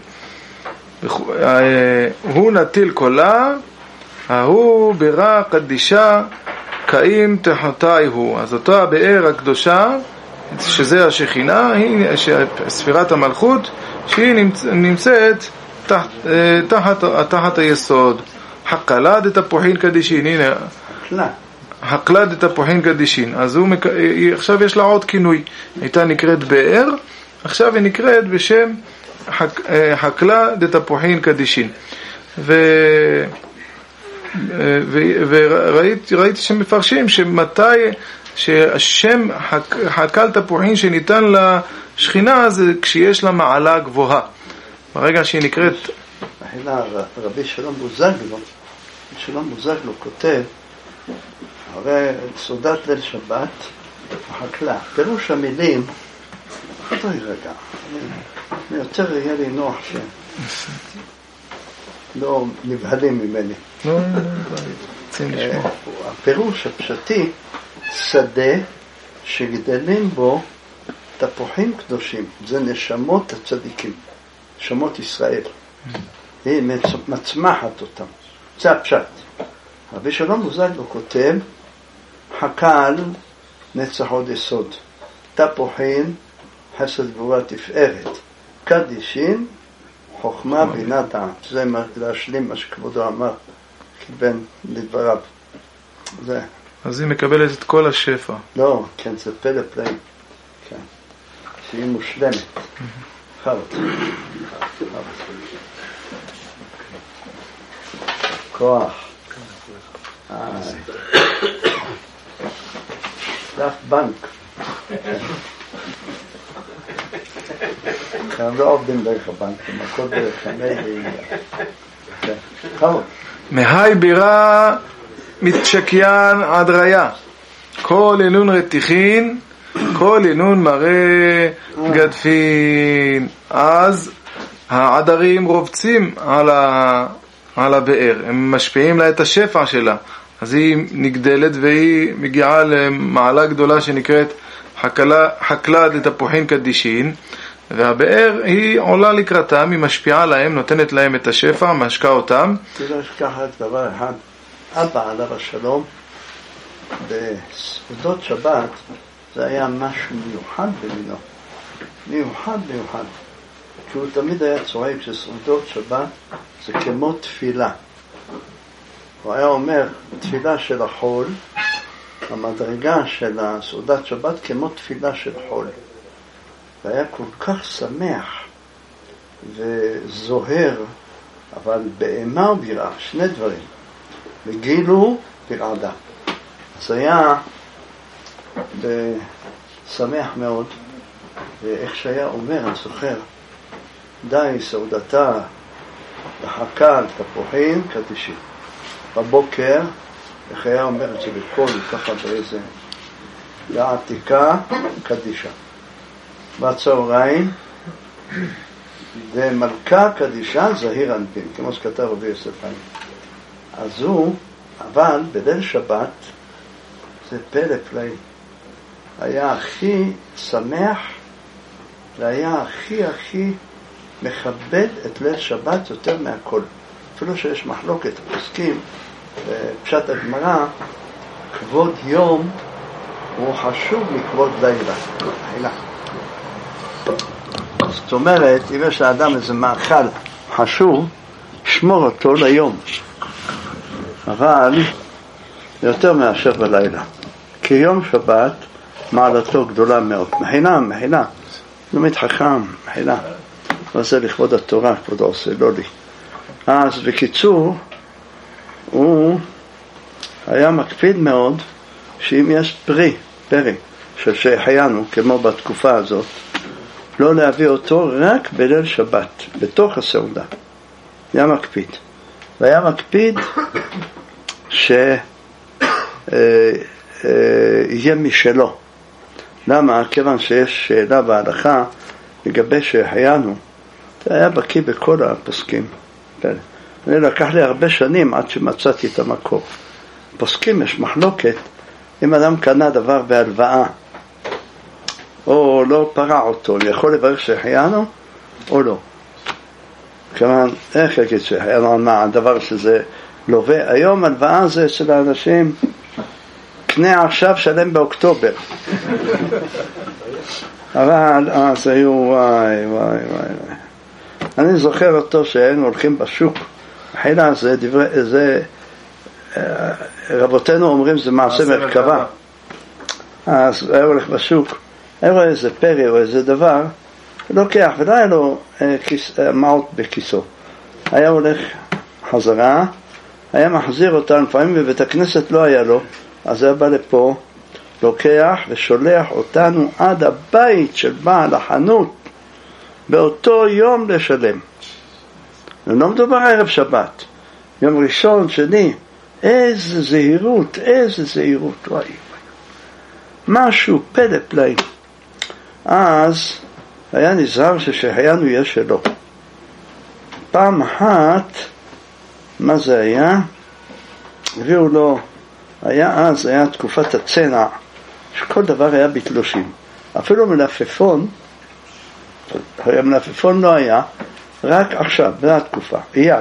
הוא נטיל קולה, ההוא בירה קדישה קאים תחתיי הוא. אז אותה הבאר הקדושה, שזה השכינה, היא ספירת המלכות, שהיא נמצאת תחת, תחת, תחת היסוד. הקלד את הפוחין קדישין, הנה הקלד את הפוחין קדישין. אז הוא, עכשיו יש לה עוד כינוי, הייתה נקראת באר, עכשיו היא נקראת בשם הקלד את הפוחין קדישין. ו וראיתי ראיתי שמפרשים שמתי שהשם הקל תפוחין שניתן לשכינה זה כשיש לה מעלה גבוהה, ברגע שהיא נקראת.
רבי שלום בוזגלו שלום בוזגלו כותב הרי סעודת ליל שבת החקלה, פירוש המילים אותו רגע אני יותר יהיה לי נוח שלא נבהלים ממני. הפירוש הפשטי שדה שגדלים בו תפוחים קדושים, זה נשמות הצדיקים, נשמות ישראל, היא מצמחת אותם, זה הפשט. רבי שלום בוזגלו כותב הקל נצח הוד יסוד, תפוחין חסד גבורה תפארת, קדישין חוכמה בינה דעת. זה להשלים מה שכבודו אמר כבן לדבריו. זה.
אז היא מקבלת את כל השפע.
לא, כן, זה פלא פלאים. כן. שהיא מושלמת. חלט. כוח. דף בנק. הם לא עובדים דרך הבנקים, הכל דרך המיילים.
מהי בירה מתשקיין עד ריה, כל אינון רתיחין, כל אינון מראה גדפין. אז העדרים רובצים על, ה... על הבאר, הם משפיעים לה את השפע שלה, אז היא נגדלת והיא מגיעה למעלה גדולה שנקראת חקלד לתפוחין קדישין, והבאר היא עולה לקראתם, היא משפיעה להם, נותנת להם את השפע, משקה אותם.
תראה שככה דבר אחד, אבא עליו השלום בסעודות שבת זה היה משהו מיוחד במינו, מיוחד מיוחד, כי הוא תמיד היה צועק שסעודות שבת זה כמו תפילה. הוא היה אומר תפילה של החול, המדרגה של הסעודת שבת כמו תפילה של חול, והיה כל כך שמח וזוהר, אבל באימה וביראה, שני דברים, בגילו ברעדה. אז היה שמח מאוד, ואיך שהיה אומר, אני זוכר, די סעודתה לחכה על תפוחים קדישים. בבוקר, איך היה אומר את זה בכל, ככה באיזה לעתיקה קדישה. בצהריים, ומלכה קדישה זהיר אנפין, כמו שכתב רבי יוסף חיים. אז הוא, אבל בליל שבת, זה פלא פלאי, היה הכי שמח, והיה הכי הכי מכבד את ליל שבת יותר מהכל. אפילו שיש מחלוקת, פוסקים, בפשט הגמרא, כבוד יום הוא חשוב מכבוד לילה. לילה. זאת אומרת, אם יש לאדם איזה מאכל חשוב, שמור אותו ליום. אבל יותר מאשר בלילה. כי יום שבת מעלתו גדולה מאוד. מחילה, מחילה. תלמיד חכם, מחילה. וזה לכבוד התורה, כבוד עושה, לא לי. אז בקיצור, הוא היה מקפיד מאוד שאם יש פרי, פרי, של שהחיינו, כמו בתקופה הזאת, לא להביא אותו רק בליל שבת, בתוך הסעודה. היה מקפיד. והיה מקפיד שיהיה משלו. למה? כיוון שיש שאלה בהלכה לגבי שהחיינו, זה היה בקיא בכל הפוסקים. אני לקח לי הרבה שנים עד שמצאתי את המקור. פוסקים יש מחלוקת, אם אדם קנה דבר בהלוואה, או לא פרע אותו, אני יכול לברך שהחיינו או לא. כמובן, איך יגיד שהחיינו, מה, הדבר שזה לווה, היום הלוואה זה אצל האנשים, קנה עכשיו שלם באוקטובר. אבל אז היו וואי וואי וואי. אני זוכר אותו שהיינו הולכים בשוק, החילה זה דברי, זה, רבותינו אומרים זה מעשה מרכבה. אז היה הולך בשוק, היה רואה איזה פרי או איזה דבר, לוקח, ולא היה לו כיס, מעט בכיסו. היה הולך חזרה, היה מחזיר אותנו, לפעמים בבית הכנסת לא היה לו, אז היה בא לפה, לוקח ושולח אותנו עד הבית של בעל החנות, באותו יום לשלם. ולא מדובר ערב שבת, יום ראשון, שני, איזה זהירות, איזה זהירות, וואי, משהו פלא פלאי. אז היה נזהר ששהיינו יהיה שלו. פעם אחת, מה זה היה? הביאו לו, היה אז, היה תקופת הצנע, שכל דבר היה בתלושים. אפילו מלפפון, מלפפון לא היה, רק עכשיו, בתקופה, אייר.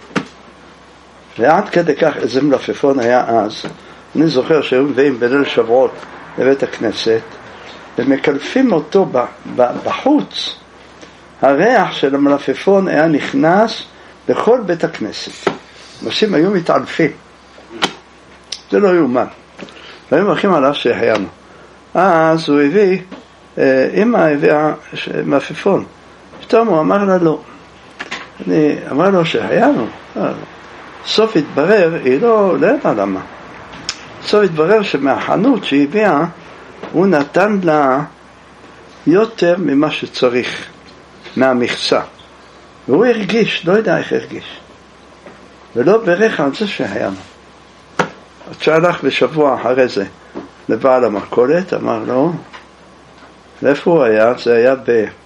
ועד כדי כך איזה מלפפון היה אז, אני זוכר שהיו מביאים בליל שבועות לבית הכנסת, ומקלפים אותו בחוץ. הריח של המלפפון היה נכנס לכל בית הכנסת. אנשים היו מתעלפים. זה לא יאומן. והיו מברכים עליו שהחיינו. אז הוא הביא, אמא הביאה מלפפון. פתאום הוא אמר לה לא. אני אמר לו שהחיינו. סוף התברר, היא לא, לא ידעה למה. סוף התברר שמהחנות שהיא הביאה, הוא נתן לה יותר ממה שצריך, מהמכסה. והוא הרגיש, לא יודע איך הרגיש. ולא ברך על זה שהיינו. עד שהלך בשבוע אחרי זה לבעל המכולת, אמר לו, ואיפה הוא היה? זה היה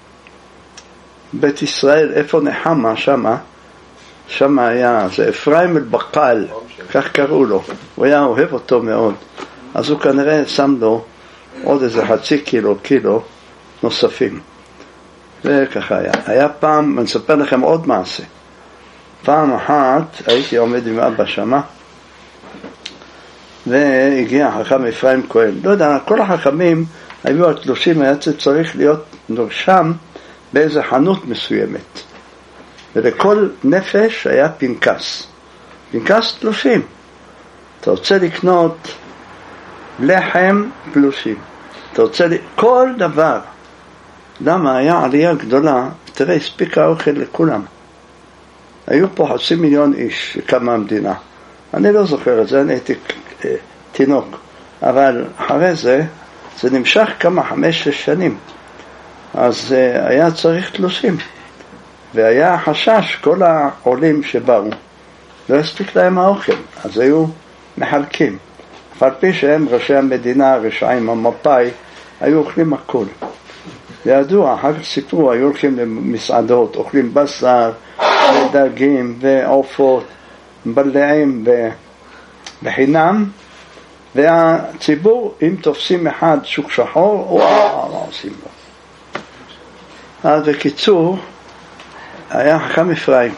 בבית ישראל, איפה נחמה, שמה, שמה היה, זה אפרים אל-בקל, כך קראו לו. הוא היה אוהב אותו מאוד. אז הוא כנראה שם לו עוד איזה חצי קילו, קילו נוספים. וככה היה. היה פעם, אני אספר לכם עוד מעשה. פעם אחת הייתי עומד עם אבא שמה, והגיע חכם אפרים כהן. לא יודע, כל החכמים היו התלושים, היה צריך להיות נרשם באיזה חנות מסוימת. ולכל נפש היה פנקס. פנקס תלושים. אתה רוצה לקנות לחם תלושים. אתה רוצה, לי... כל דבר. למה? היה עלייה גדולה. תראה, הספיק האוכל לכולם. היו פה חצי מיליון איש שקמה המדינה. אני לא זוכר את זה, אני הייתי תינוק. אבל אחרי זה זה נמשך כמה, חמש, שש שנים. אז uh, היה צריך תלושים. והיה חשש, כל העולים שבאו, לא הספיק להם האוכל, אז היו מחלקים. על פי שהם ראשי המדינה, רשעים, המפאי, היו אוכלים הכל. וידוע, אחר כך סיפרו, היו הולכים למסעדות, אוכלים בשר, ודגים, ועופות, בלעים בחינם, והציבור, אם תופסים אחד שוק שחור, וואו, מה עושים לו? אז בקיצור, היה חכם אפרים.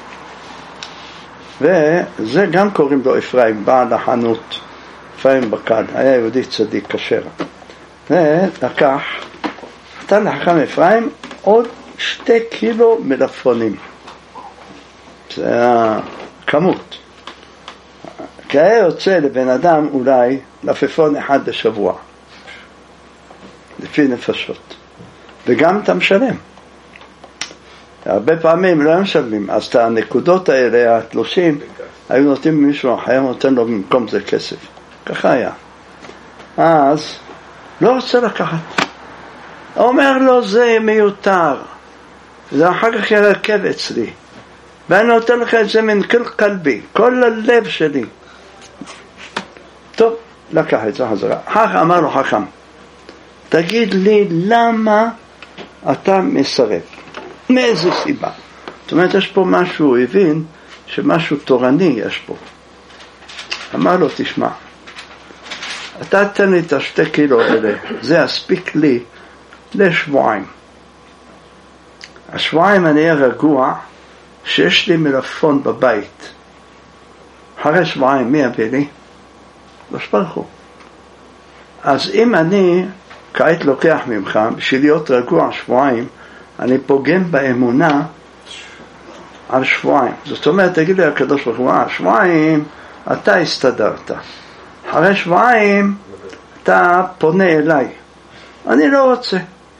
וזה גם קוראים לו אפרים, בעל החנות, אפרים בקד, היה יהודי צדיק כשר. ולקח, נתן לחכם אפרים עוד שתי קילו מלפפונים. זה היה כמות. כי היה יוצא לבן אדם אולי לפפון אחד בשבוע, לפי נפשות. וגם אתה משלם. הרבה פעמים לא משלמים, אז את הנקודות האלה, התלושים, היו נותנים מישהו אחר, נותן לו במקום זה כסף. ככה היה. אז לא רוצה לקחת. אומר לו, זה מיותר. זה אחר כך ירכב אצלי. ואני נותן לך את זה מן כל קלבי, כל הלב שלי. טוב, לקח את זה חזרה. אחר כך אמר לו חכם, תגיד לי למה אתה מסרב? מאיזה סיבה? זאת אומרת, יש פה משהו, הוא הבין שמשהו תורני יש פה. אמר לו, תשמע, אתה תן לי את השתי קילו האלה, זה יספיק לי לשבועיים. השבועיים אני אהיה רגוע שיש לי מלפפון בבית. אחרי שבועיים מי יביא לי? לא שפרחו. אז אם אני כעת לוקח ממך, בשביל להיות רגוע שבועיים, אני פוגם באמונה על שבועיים. זאת אומרת, תגיד לי הקדוש ברוך הוא, שבועיים אתה הסתדרת. אחרי שבועיים אתה פונה אליי. אני לא רוצה.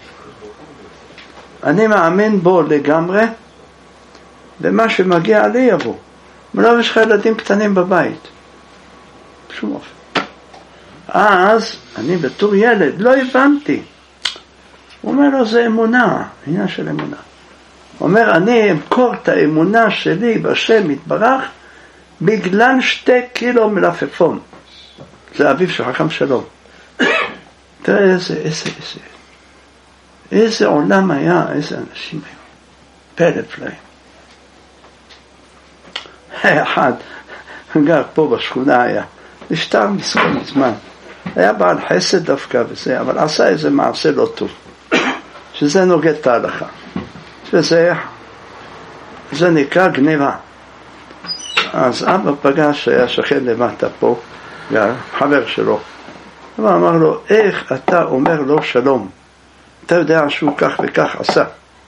אני מאמין בו לגמרי, ומה שמגיע לי יבוא. ולא יש לך ילדים קטנים בבית. שום אופן. אז אני בתור ילד לא הבנתי. הוא אומר לו, זה אמונה, עניין של אמונה. הוא אומר, אני אמכור את האמונה שלי בשם יתברך, בגלל שתי קילו מלפפון. זה אביו של חכם שלום. תראה איזה, איזה, איזה, איזה עולם היה, איזה אנשים היו. פלא פלאים. אחד, גר פה בשכונה היה, נפטר מסכון זמן. היה בעל חסד דווקא וזה, אבל עשה איזה מעשה לא טוב. שזה נוגד את ההלכה. וזה, זה נקרא גניבה. אז אבא פגש, היה שכן למטה פה, חבר שלו. אבל אמר לו, איך אתה אומר לו שלום? אתה יודע שהוא כך וכך עשה.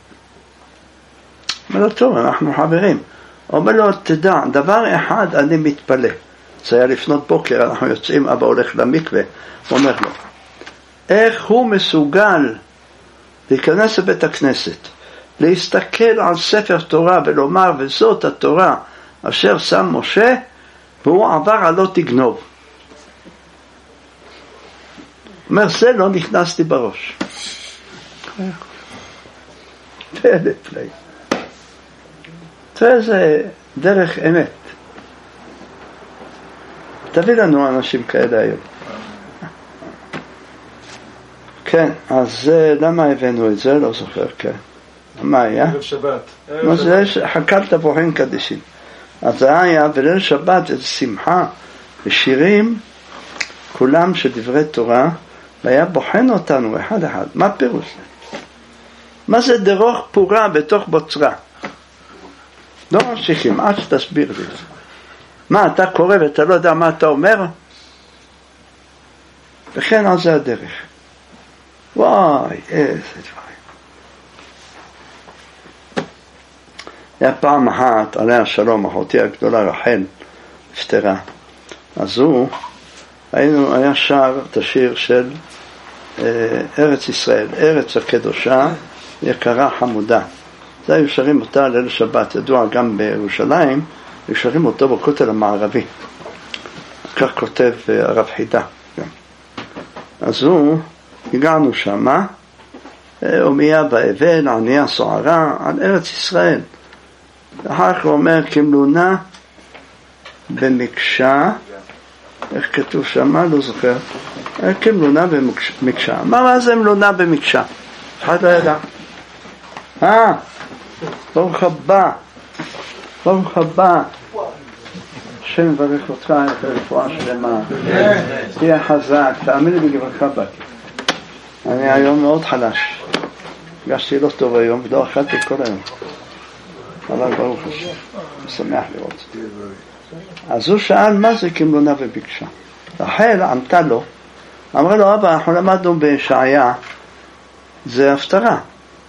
אומר לו, טוב, אנחנו חברים. אומר לו, תדע, דבר אחד אני מתפלא. זה היה לפנות בוקר, אנחנו יוצאים, אבא הולך למקווה. הוא אומר לו, איך הוא מסוגל להיכנס לבית הכנסת, להסתכל על ספר תורה ולומר, וזאת התורה אשר שם משה, והוא עבר על לא תגנוב. אומר, זה לא נכנס לי בראש. פלא פלא. זה דרך אמת. תביא לנו אנשים כאלה היום. כן, אז למה הבאנו את זה? לא זוכר, כן. מה היה?
ערב שבת.
מה זה? חכת תפוחים קדישים. אז זה היה, בליל שבת זה שמחה ושירים, כולם שדברי תורה, והיה בוחן אותנו אחד אחד. מה פירוש זה? מה זה דרוך פורה בתוך בוצרה? לא ממשיכים, עד שתסביר לי. מה, אתה קורא ואתה לא יודע מה אתה אומר? וכן על זה הדרך. וואי, איזה דברים. היה פעם אחת, עליה שלום, אחותי הגדולה רחל, נפטרה. אז הוא, היינו, היה שר את השיר של אה, ארץ ישראל, ארץ הקדושה, יקרה חמודה. זה היו שרים אותה ליל שבת, ידוע גם בירושלים, היו שרים אותו בכותל המערבי. כך כותב הרב חידה. אז הוא הגענו שמה, ומיה באבן, עניה סוערה, על ארץ ישראל. אחר כך הוא אומר, כמלונה במקשה, איך כתוב שמה? לא זוכר. כמלונה במקשה. מה מה זה מלונה במקשה? אחד לא ידע. אה, ברוך הבא. ברוך הבא. השם מברך אותך את הרפואה שלמה. תהיה חזק, תאמין לי בגברך באתי. אני היום מאוד חלש. הרגשתי לא טוב היום, ולא אכלתי כל היום. אבל ברוך השם, משמח לראות. אז הוא שאל מה זה כמלונה וביקשה. רחל עמתה לו, אמרה לו, אבא, אנחנו למדנו בישעיה, זה הפטרה.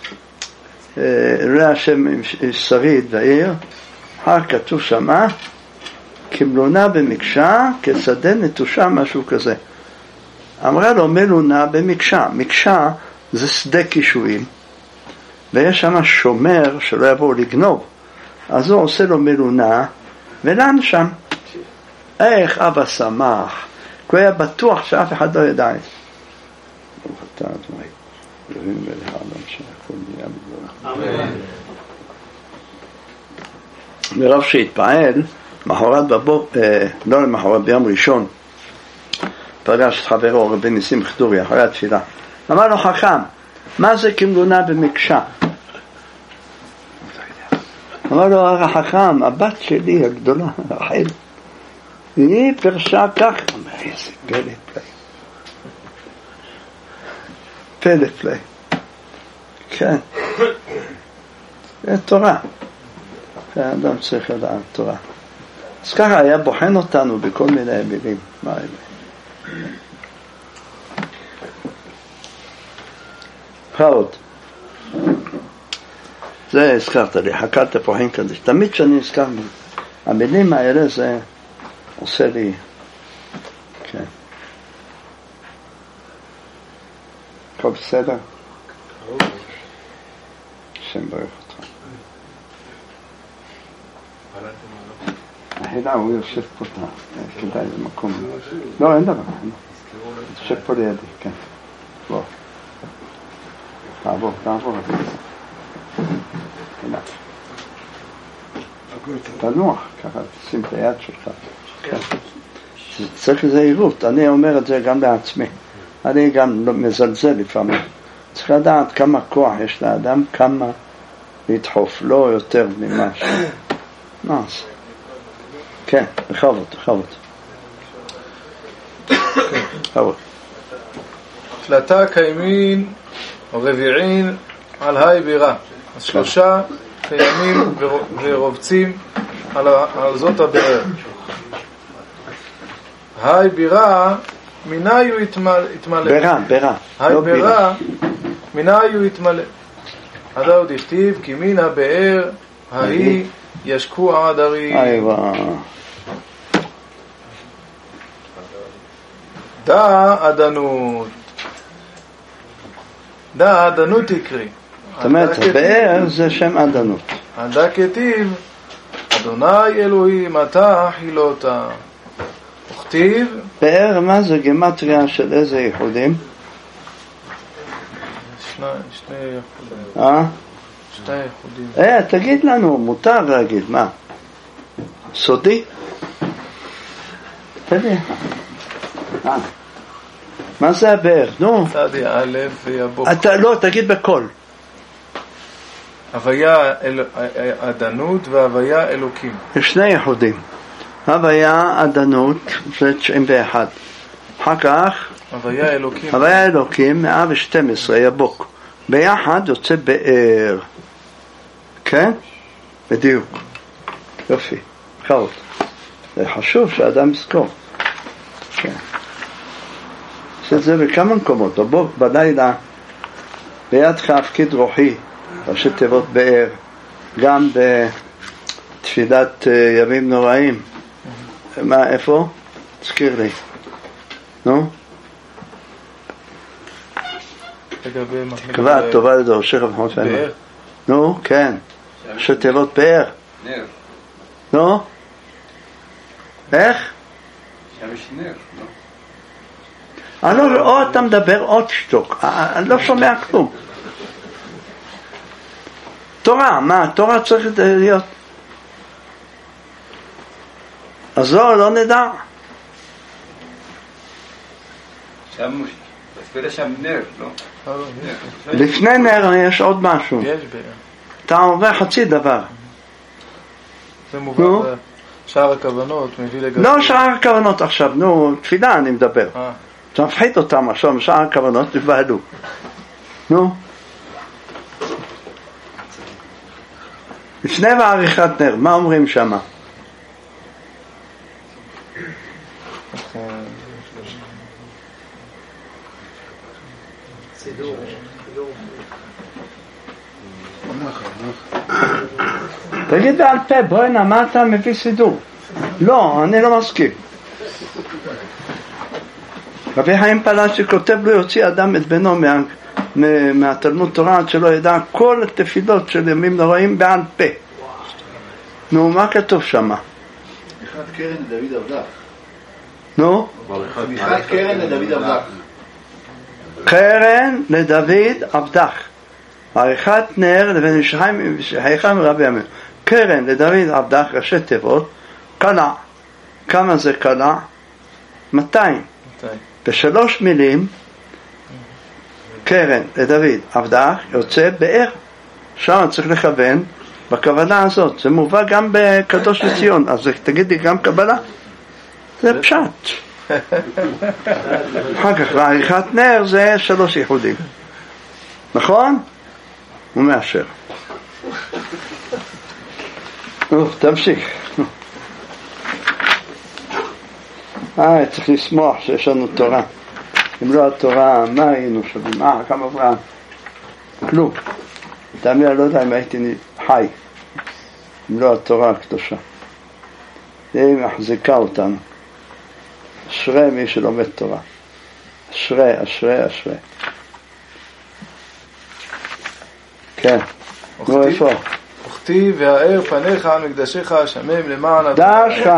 ראה השם שריד ועיר, אחר כתוב שמה, כמלונה במקשה, כשדה נטושה, משהו כזה. אמרה לו, מלונה במקשה. מקשה זה שדה קישואים, ויש שם שומר שלא יבואו לגנוב. אז הוא עושה לו מלונה, ולן שם. איך אבא שמח, כי הוא היה בטוח שאף אחד לא ידע את זה. ברוך אתה אדוני, אלוהים מלך העולם שהכל נהיה בדברך. אמן. מרוב שהתפעל, מחרת בבוקר, אה, לא למחרת, ביום ראשון, פגש את חברו רבי ניסים חדורי אחרי התפילה. אמר לו, חכם, מה זה כמלונה במקשה? אמר לו, החכם, הבת שלי הגדולה, רחל, היא פרשה כך. אמר, איזה פלא פלא. פלא פלא. כן. זה תורה. האדם צריך לדעת תורה. אז ככה היה בוחן אותנו בכל מיני מילים. מה אלה? עוד. זה הזכרת לי, חכת תפוחים קדיש. תמיד שאני הזכר, המילים האלה זה עושה לי, כן. הכל בסדר? השם ברך אותך. החילה הוא יושב פה, כדאי זה מקום. לא, אין דבר. יושב פה לידי, כן. בוא. תעבור, תעבור. תנוח, ככה, תשים את היד שלך. צריך זהירות, אני אומר את זה גם לעצמי. אני גם מזלזל לפעמים. צריך לדעת כמה כוח יש לאדם, כמה לדחוף, לא יותר ממה ש... מה זה? כן, בכבוד, בכבוד. בכבוד.
תלתה קיימין או רביעין על היי בירה. אז שלושה קיימים ורובצים על, על זאת הבאר. היי בירה, מנהי הוא יתמלא.
בירה, בירה.
היי בירה, מנהי הוא יתמלא. עד עוד הכתיב, כי מן הבאר ההיא ישקו העדרים.
אייבה.
דא עדנות. דא עדנות יקרי.
זאת אומרת, הבאר זה שם עדנות.
עדה כתיב, אדוני אלוהים, אתה חילותה. וכתיב,
באר, מה זה גמטריה של איזה ייחודים?
שני, שני ייחודים.
אה?
שני ייחודים.
אה, תגיד לנו, מותר להגיד, מה? סודי? תגיד. אה. מה זה הבאר? נו.
צדי א' ויבוק.
אתה לא, תגיד בכל.
הוויה עדנות והוויה אלוקים.
יש שני ייחודים. הוויה עדנות זה תשעים ואחת. אחר כך
הוויה אלוקים.
הוויה אלוקים מאה ושתים עשרה יבוק. ביחד יוצא באר. כן? בדיוק. יופי. חרות. זה חשוב שהאדם יזכור. כן. יש את זה בכמה מקומות. בוא, בלילה בידך הפקיד רוחי. ראשי תיבות באר. גם בתפילת ימים נוראים. מה, איפה? תזכיר לי. נו? קבעת טובה לדור, שכב חמוד פעמים. נו, כן. ראשי תיבות באר.
נר.
נו? איך?
שם יש נר,
אני לא, או אתה מדבר או תשתוק, אני לא שומע כלום. תורה, מה? תורה צריך להיות. אז לא, לא נדע.
שם, תסביר שם נר, לא?
לפני נר יש עוד משהו.
יש בעיה.
אתה עובר חצי דבר.
זה מובן בשאר הכוונות, מביא לגבי...
לא שאר הכוונות עכשיו, נו, תפילה אני מדבר. אתה מפחית אותם עכשיו, בשאר הכוונות תבהלו. נו. לפני ועריכת נר, מה אומרים שמה?
סידור.
תגיד בעל פה, בואי נה, מה אתה מביא סידור? לא, אני לא מסכים. רבי חיים פלאצ'י כותב לו יוציא אדם את בנו מה, מה, מהתלמוד תורה עד שלא ידע כל התפילות של ימים נוראים בעל פה. נו, מה כתוב שמה?
אחד קרן לדוד אבדך.
נו?
אחד קרן לדוד אבדך.
קרן לדוד אבדך. עריכת נר לבן ישחיים ורבי עמי. קרן לדוד אבדך, ראשי תיבות, קלה. כמה זה קלה? מאתיים. בשלוש מילים, קרן לדוד אבדך יוצא באר. שם צריך לכוון בכוונה הזאת. זה מובא גם בקדוש לציון. אז תגיד לי גם קבלה? זה פשט. אחר כך בעריכת נר זה שלוש ייחודים. נכון? הוא מאשר. טוב, תמשיך. אה, צריך לשמוח שיש לנו תורה. אם לא התורה, מה היינו שווים? אה, כמה אברהם? כלום. תאמין, אני לא יודע אם הייתי חי. אם לא התורה הקדושה. היא מחזיקה אותנו. אשרי מי שלומד תורה. אשרי, אשרי, אשרי. כן. נו, איפה?
וכתיב והאר פניך על מקדשך השמם למען אדוני.
דשך.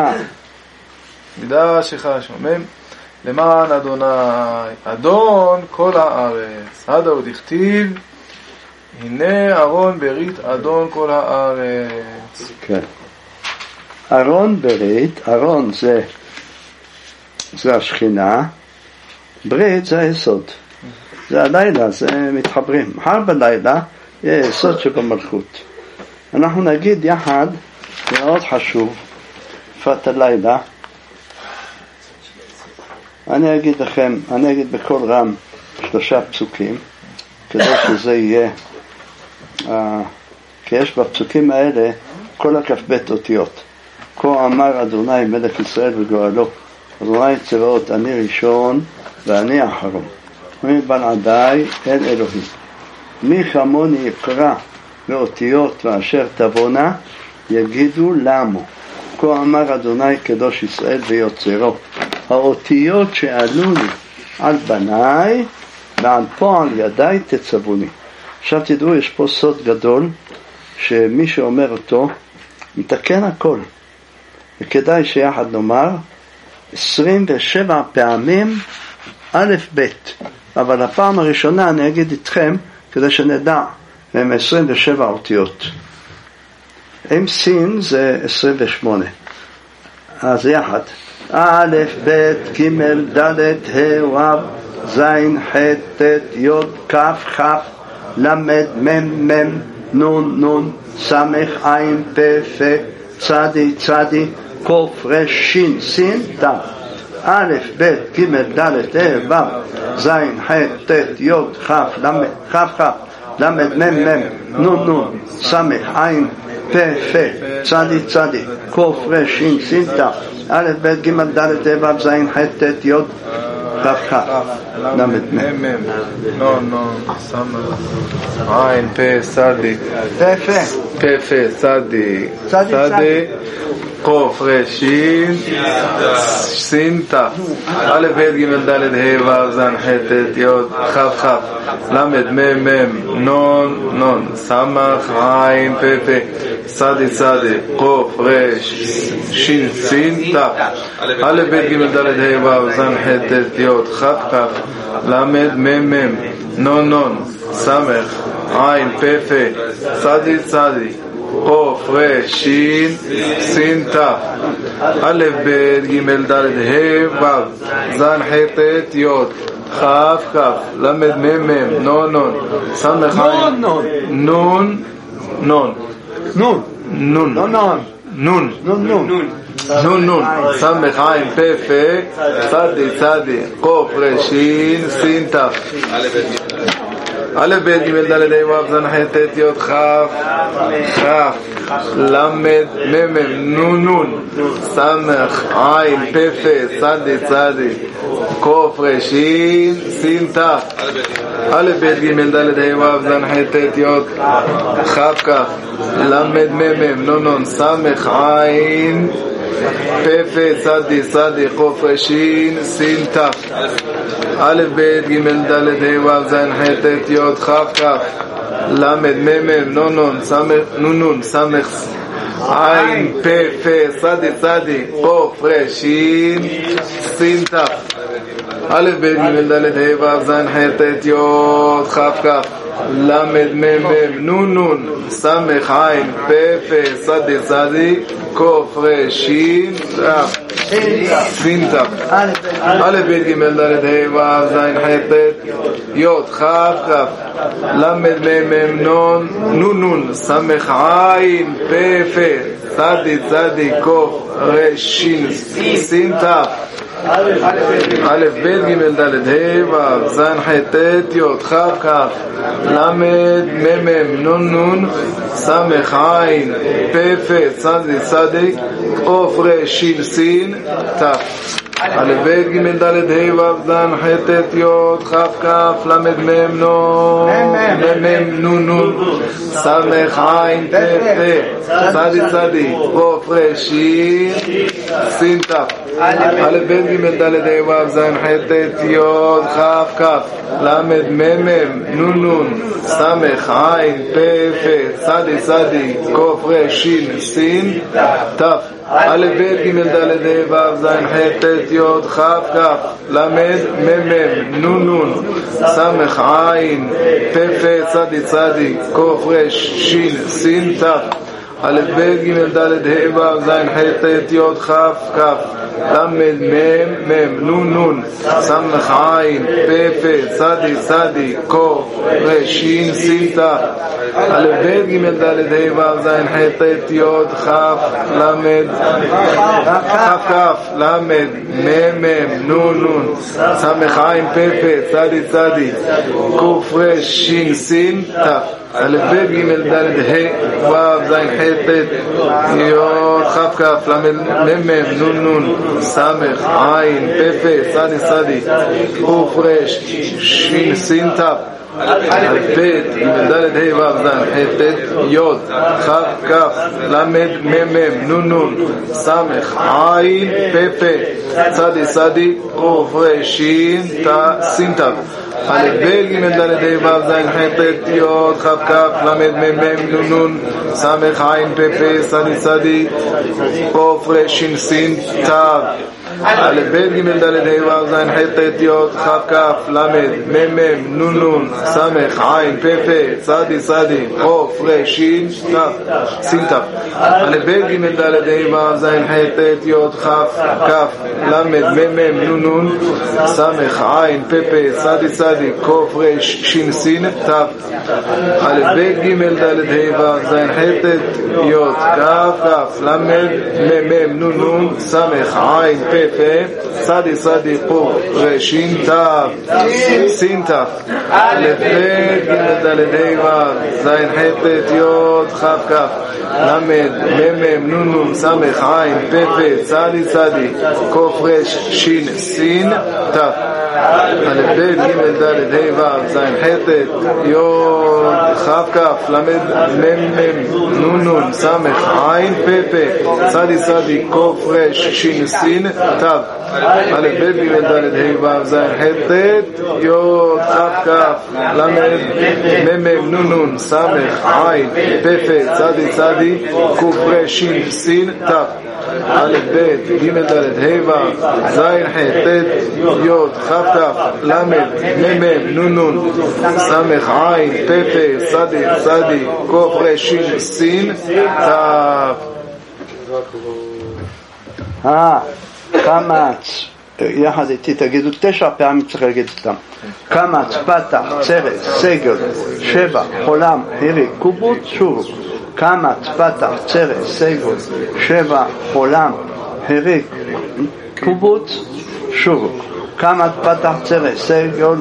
מקדשך השמם למען אדוני. אדון כל הארץ. עד עוד הכתיב הנה ארון ברית אדון כל הארץ.
כן. ארון ברית, ארון זה זה השכינה, ברית זה היסוד. זה הלילה, זה מתחברים. מחר בלילה יהיה יסוד שבמלכות. אנחנו נגיד יחד, מאוד חשוב, פת הלילה. אני אגיד לכם, אני אגיד בכל רם שלושה פסוקים, כדי שזה יהיה, אה, כי יש בפסוקים האלה כל הכף בית אותיות. כה אמר אדוני מלך ישראל וגואלו, אדוני צבאות, אני ראשון ואני אחרון. מבלעדי אל אלוהים. מי כמוני יקרא באותיות ואשר תבונה יגידו למו. כה אמר אדוני קדוש ישראל ויוצרו. האותיות שעלוני על בניי ועל פועל ידיי תצבוני. עכשיו תדעו, יש פה סוד גדול שמי שאומר אותו מתקן הכל. וכדאי שיחד נאמר עשרים ושבע פעמים א' ב', אבל הפעם הראשונה אני אגיד איתכם כדי שנדע, הם עשרים ושבע אותיות. עם סין זה עשרים ושמונה. אז יחד א' ב' ג' ד' ה' ו' ז' ח' ט' י' כ' כ' למד מ' מ' נון נון סמך עין פ' פ' צדי צדי קוף רש שין סין ת' א' ב' ג' ד' ה' ו' ז' ח' ט' י' כ' למד כ' כ' למד מ' מ' נון נון סמך עין פ' פ' צדי צדי קוף רש שין סין ת' א' ב' ג' ד' ה' ו' ז' ח' ט' י' כ' כ' למד מ'
נון נון סמך עין פ' צדי
פ' פ'
פ' פ' צדי צדי קוף רשין סין תף א' ב' ג' ד' ה' ו' ז' ח' ט' י' כ' כ' למד מ' מ' נון נון סמך עין פ' פ' צדי צדי קוף רש שין סין תף א' ב' ג' ד' ה' ו' ז' ח' ט' י' כ' כ' למד מ' מ' נון נון סמך עין פ' פ' צדי צדי קוף רש שין סין תף א' ב' ג' ד' ה' ו' ז' ח' ט' י' כ' כ' למד מ' מ' נון נון סמך עין נון נון נון נון נון נון נון נון נון סמך עין פ' פ' צדי צדי קוף רש שין סין תף א' ב' ג' ד' ה' ו' ז' ח' ט' י' כ' כ' למד מ' מ' נון נון סמך עין פ' פ' צדי צדי קוף רש שין סין תף א' ב' ג' ד' ה' ו' ז' ח' ט' י' כ' כ' למד מ' מ' נון נון סמך עין פ' פ' צדי צדי קוף רש שין סין תף א' ב' ג' ד' ה' ו' ז' ח' ט' י' כ' כ' למד מ' מ' נון נון סמך נון נון סמך עין פ' פ' צדי צדי קוף רש שין סין תף א' ב' ג' ד' ה' ו' ז' ח' ט' י' כ' כ' למד מ' מ' נון נון סמך עין פ' פ' צדי צדי קוף רש שין תף סין תף א' ב' ג' ד' ה' ו' ז' ח' ט' י' כ' כ' למד מ' מ' נון נון נון סמך עין פ' פ' צדי צדי קוף רש שין סין תף א' ב' ג' ד' ה' ו' ז' ח' ט' י' כ' כ' למד מ' מ' נון נון סמך עין פ' פ' צדי צדי קוף רש שין סין תף א' ב' ג' ד' ה' ו' ז' ח' ט' י' כ' כ' למד מ' נון מ' מ' נון נון סמך עין פ' פ' צדי צדי קוף רש שין סין תף א' ב' ג' ד' ה' ו' ז' ח' ט' י' כ' כ' למד מ' מ' נון נון סמך עין פ' פ' צדי צדי קוף רש שין סין תף א' ב' ג' ד' ה' ו' ז' ח' ט' י' כ' כ' למד מ' מ' נון נון סמך עין פ' פ' צדי צדי קוף רש שין סין תף א' ב' ג' ד' ה' ו' ז' ח' ט' י' כ' כ' למד מ' מ' נון נון סמך עין פ' פ' צדי צדי קוף רש שין סין תף א' ב' ג' ד' ה' ו' ז' ח' ט' י' כ' למד כ' כ' למד מ' מ' נון נון סמך עין פ' פ' צדי צדי קוף רש שין סין תף א' ב' ג' ד' ה' ו' ז' ח' ט' י' כ' כ' למד מ' מ' נון נון סמך עין פ' פ' צדי צדי קוף רש שין סין תף א' ב' ג' ד' ה' ו' ז' ח' ט' י' כ' כ' למד מ' מ' נון נון סמך עין פ' פ' צדי צדי קוף רש שין סין תף א' ב' ג' ד' ה' ו' ז' ח' ט' י' כ' כ' למד מ' מ' נון נון סמך עין פ' פ' צדי צדי קוף רש שין סין תף א' ב' ג' ד' ה' ו' ז' ח' ט' י' כ' כ' למד מ' מ' נון נון סמך עין פ' פ' צדי צדי קוף רש שין תף סין תף א' ב' ג' ד' ה' ו' ז' ח' ט' י' כ' כ' למד מ' מ' נון נון סמך עין פ' פ' צדי צדי קוף רש שין סין תף א' ב' ג' ד' ה' ו' ז' ח' ט' י' כ' כ' למד מ' מ' נון נון סמך עין פ' פ' צדי צדי קוף רש שין תף סין תף א' ב' ג' ד' ה' ו' ז' ח' ט' י' כ' כ' למד מ' מ' נון נון סמך עין פ' פ' צדי צדי קוף רש שין סין תף א' ב' ג' ד' ה' ו' ז' ח' ט' י' כ' כ' ל' מ' מ' נ' נ' ס' ע' פ' פ' צ' צ' ק' ר' ש' ש' ת' א' ב' ג' ד' ה' ו' ז' ח' ט' י' כ' כ' ל' מ' מ' נ' נ' ס' ע' פ' פ' צ' צ' ק' ר' ש' ש' ת' א' ב' ג' ד' ה' ו' ז' ח' ט' י' כ' כ' ל' מ' מ' נ' נ' ס' ע' פ' פ' צ' צ' ק' ר' ש' ש' ת'.
אה, קמץ, יחד איתי תגידו תשע פעמים, צריך להגיד אותם. קמץ, פתח, צרת, סגל, שבע, חולם, הרי, קובוץ, שורוק. קמץ, פתח, צרת, סגל, שבע, חולם, הרי, קובוץ, שורוק. קמץ, פתח, צרת, סגל,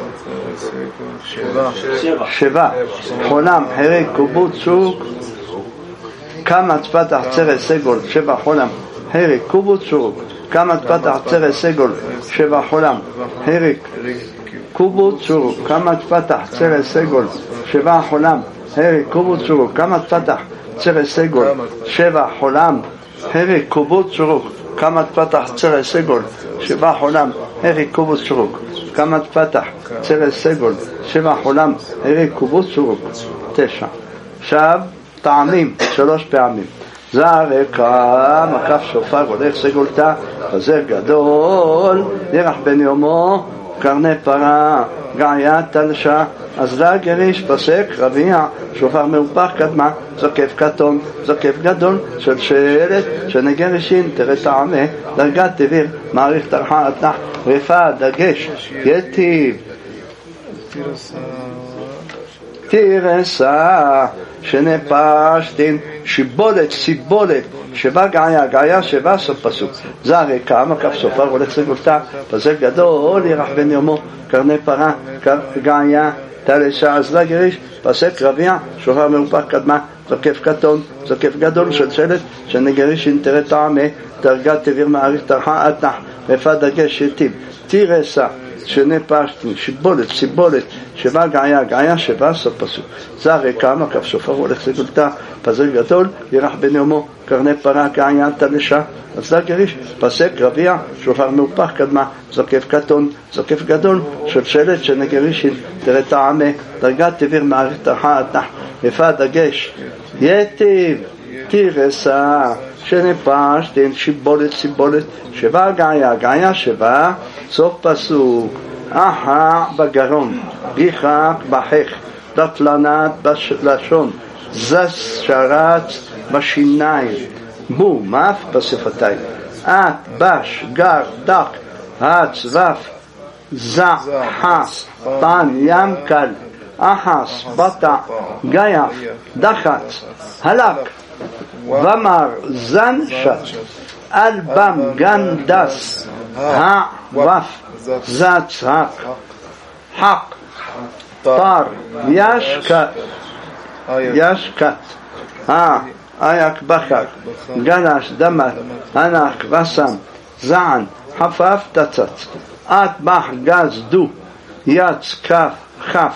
שבע, חולם, הרי, קובוץ, שורוק. קמץ, פתח, צרת, סגל, שבע, חולם, הרי, קובוץ, שורוק. קמץ, פתח, צרת, סגל, שבע, חולם, הרי, קובוץ, שורוק. קמץ, פתח, צרת, סגל, שבע, חולם, הרי, קובוץ, שורוק. קמץ, פתח, צרת, סגל, שבע, חולם, הרי, קובוץ, שורוק. קמץ, פתח, צרת, סגל, שבע, חולם, הרי, קובוץ, שורוק. קמץ, פתח, צרת, סגל, שבע, חולם, הרי, קובוץ, שורוק. תשע. עכשיו טעמים, שלוש פעמים. זרקה, מקף שופר, הולך סגולתה, חזר גדול, ירח בן יומו, קרני פרה, געיה תלשה, אז לה גריש פסק, רביע, שופר מאופח קדמה, זוקף קטון, זוקף גדול, של שלט, שנגרשין, תראה טעמה, דרגת תביר, מעריך תרחה התנח, רפה, דגש, יטיב, תירסה, שנפשתין, שיבולת, סיבולת, שבא געיה, געיה שבא סוף פסוק. זה הרקע, מקף סופר, הולך סגולתה, פסק גדול, ירח בן יומו, קרני פרה, געיה, תלשה, אז לה גריש, פסק רביע, שופר מאופח קדמה, זוקף קטון, זוקף גדול של שלט, שנגריש אינטרט טעמה, דרגת תביר מעריך תרחה התנח, רפה דגש יטיב, תירסה, שני פשטים, שיבולת, סיבולת, שבא געיה, געיה שבא סוף פסוק. זה הרקע, מקף שופר, הולך סגולתה, פסק גדול, ירח בן יומו, קרני פרה, געיה תלשה, אז לה גריש, פסק רביע, שופר מאופח קדמה, זוקף קטון, זוקף גדול, של שלט שנגרישין, תראה טעמה, דרגת תביר מעריך תרחה התנח, רפה דגש, יטיב, תירסה, שנפשתין, שיבולת, סיבולת, שבא געיה, געיה שבא סוף פסוק. אחא בגרון, גיחק בחך, דתלנת בלשון, זס שרץ בשיניים, בו מף בשפתיים, את בש גר דק רץ וף זחס פן ים קל, אחס בטע גייף דחץ הלק ומר זן שט אלבם גן דס הווף זץ הק חק טר ישקת ישקת אה אייק בחק גלש דמת ענק וסם זען חפף תצץ את בח גז דו יץ כף חף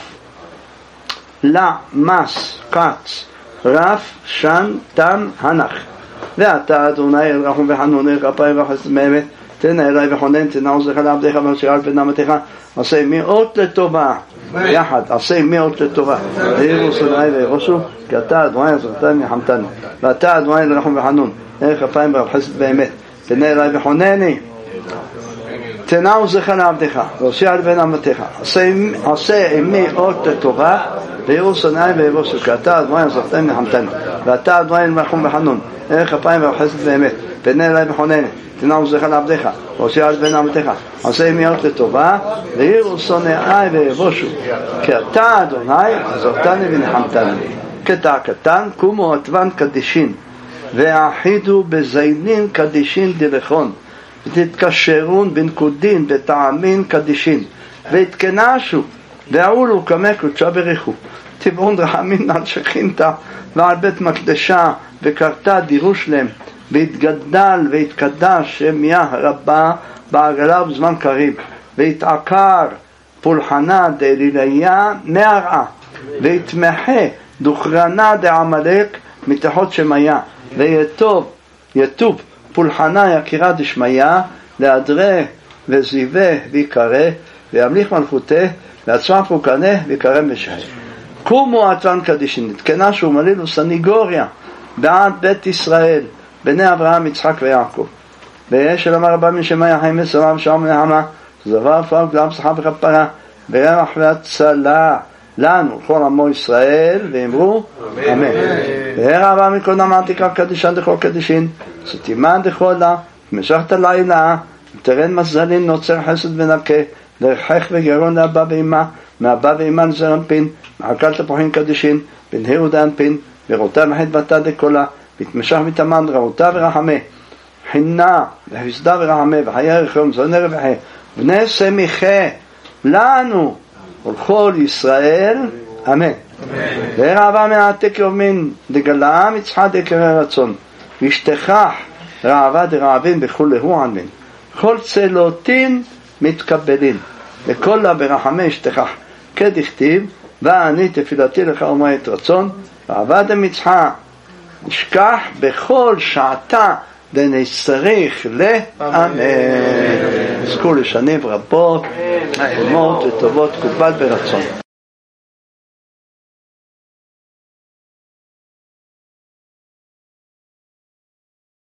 לה מס קץ רף שן תם הנח ואתה אדוני אל רחום וחנון אל כפיים וחסד באמת תנה אלי וחונן תנה עוזך לעבדיך ואשר בן נעמתך עשה מאות לטובה יחד עשה מאות לטובה וירוס אלי וירוסו כי אתה אדוני עזרתני וחמתני ואתה אדוני אל רחום וחנון אל כפיים וחסד באמת תנה אלי וחונני תנה עוזך לעבדיך ואשר בן נעמתך עשה מאות לטובה וירוס אלי וירוסו כי אתה אדוני עזרתני וחמתני ואתה אדוני אל רחום וחנון אל כפיים וחסד באמת פנה אלי וחונני תנה עוזך לעבדיך ועושה על בן עמתך עשה מאות לטובה ויראו שונאי ויבושו כי אתה אדוני עזרתני ונחמתני קטע קטן קומו עטבן קדישין והאחידו בזיינין קדישין דלכון ותתקשרון בנקודין בטעמין קדישין והתכנשו ועולו כמה קודשה בריחו טבעון רחמין על שכינתה ועל בית מקדשה וקרתה דירושלם והתגדל והתקדש שם יה רבה בעגלה בזמן קריב והתעקר פולחנה דליליה מהרעה, והתמחה דוכרנה דעמלק מתחות שמיה, ויטוב יטוב פולחנה יקירה דשמיה, להדרה וזיווה ויקרא, וימליך מלכותה, ועצמה פוקנה ויקרא משהה. קומו עתן קדישין, נתקנה שהוא מליל וסניגוריה בעד בית ישראל, בני אברהם, יצחק ויעקב. ויש אמר רבה משמיה חיים וסלם ושעם ונעמה, זבר פעם גלם שכה וכפרה, ורמח והצלה לנו, כל עמו ישראל, ואמרו אמן. והרע רבה מכל נאמן תקרא קדישן דכל קדישין, סתימן דחולה, משכת לילה, תרן מזלין נוצר חסד ונקה, לרחך וגרון לאבא ואמא, מאבא ואמא נזר אנפין, מעקל תפוחין קדישין, בן הירו דאנפין, ורותה מחית בתה דקולה, והתמשך מתאמן רעותה ורחמה, חינה והפסדה ורחמה, וחיי רחום, זונה רווחה, בני סמיכה, לנו, ולכל ישראל, אמן. ורעבה מעתק יומין, דגלה מצחה דקרא רצון, וישתכח רעבה דרעבין וכולהו ענבין. כל צלותין מתקבלין, וכל ברחמי אשתכח, כדכתיב, ואני תפילתי לך ומעת רצון, ועבד המצחה, נשכח בכל שעתה ונצטריך לאמן. נזכו לשנים רבות, נעימות וטובות, קובל ברצון.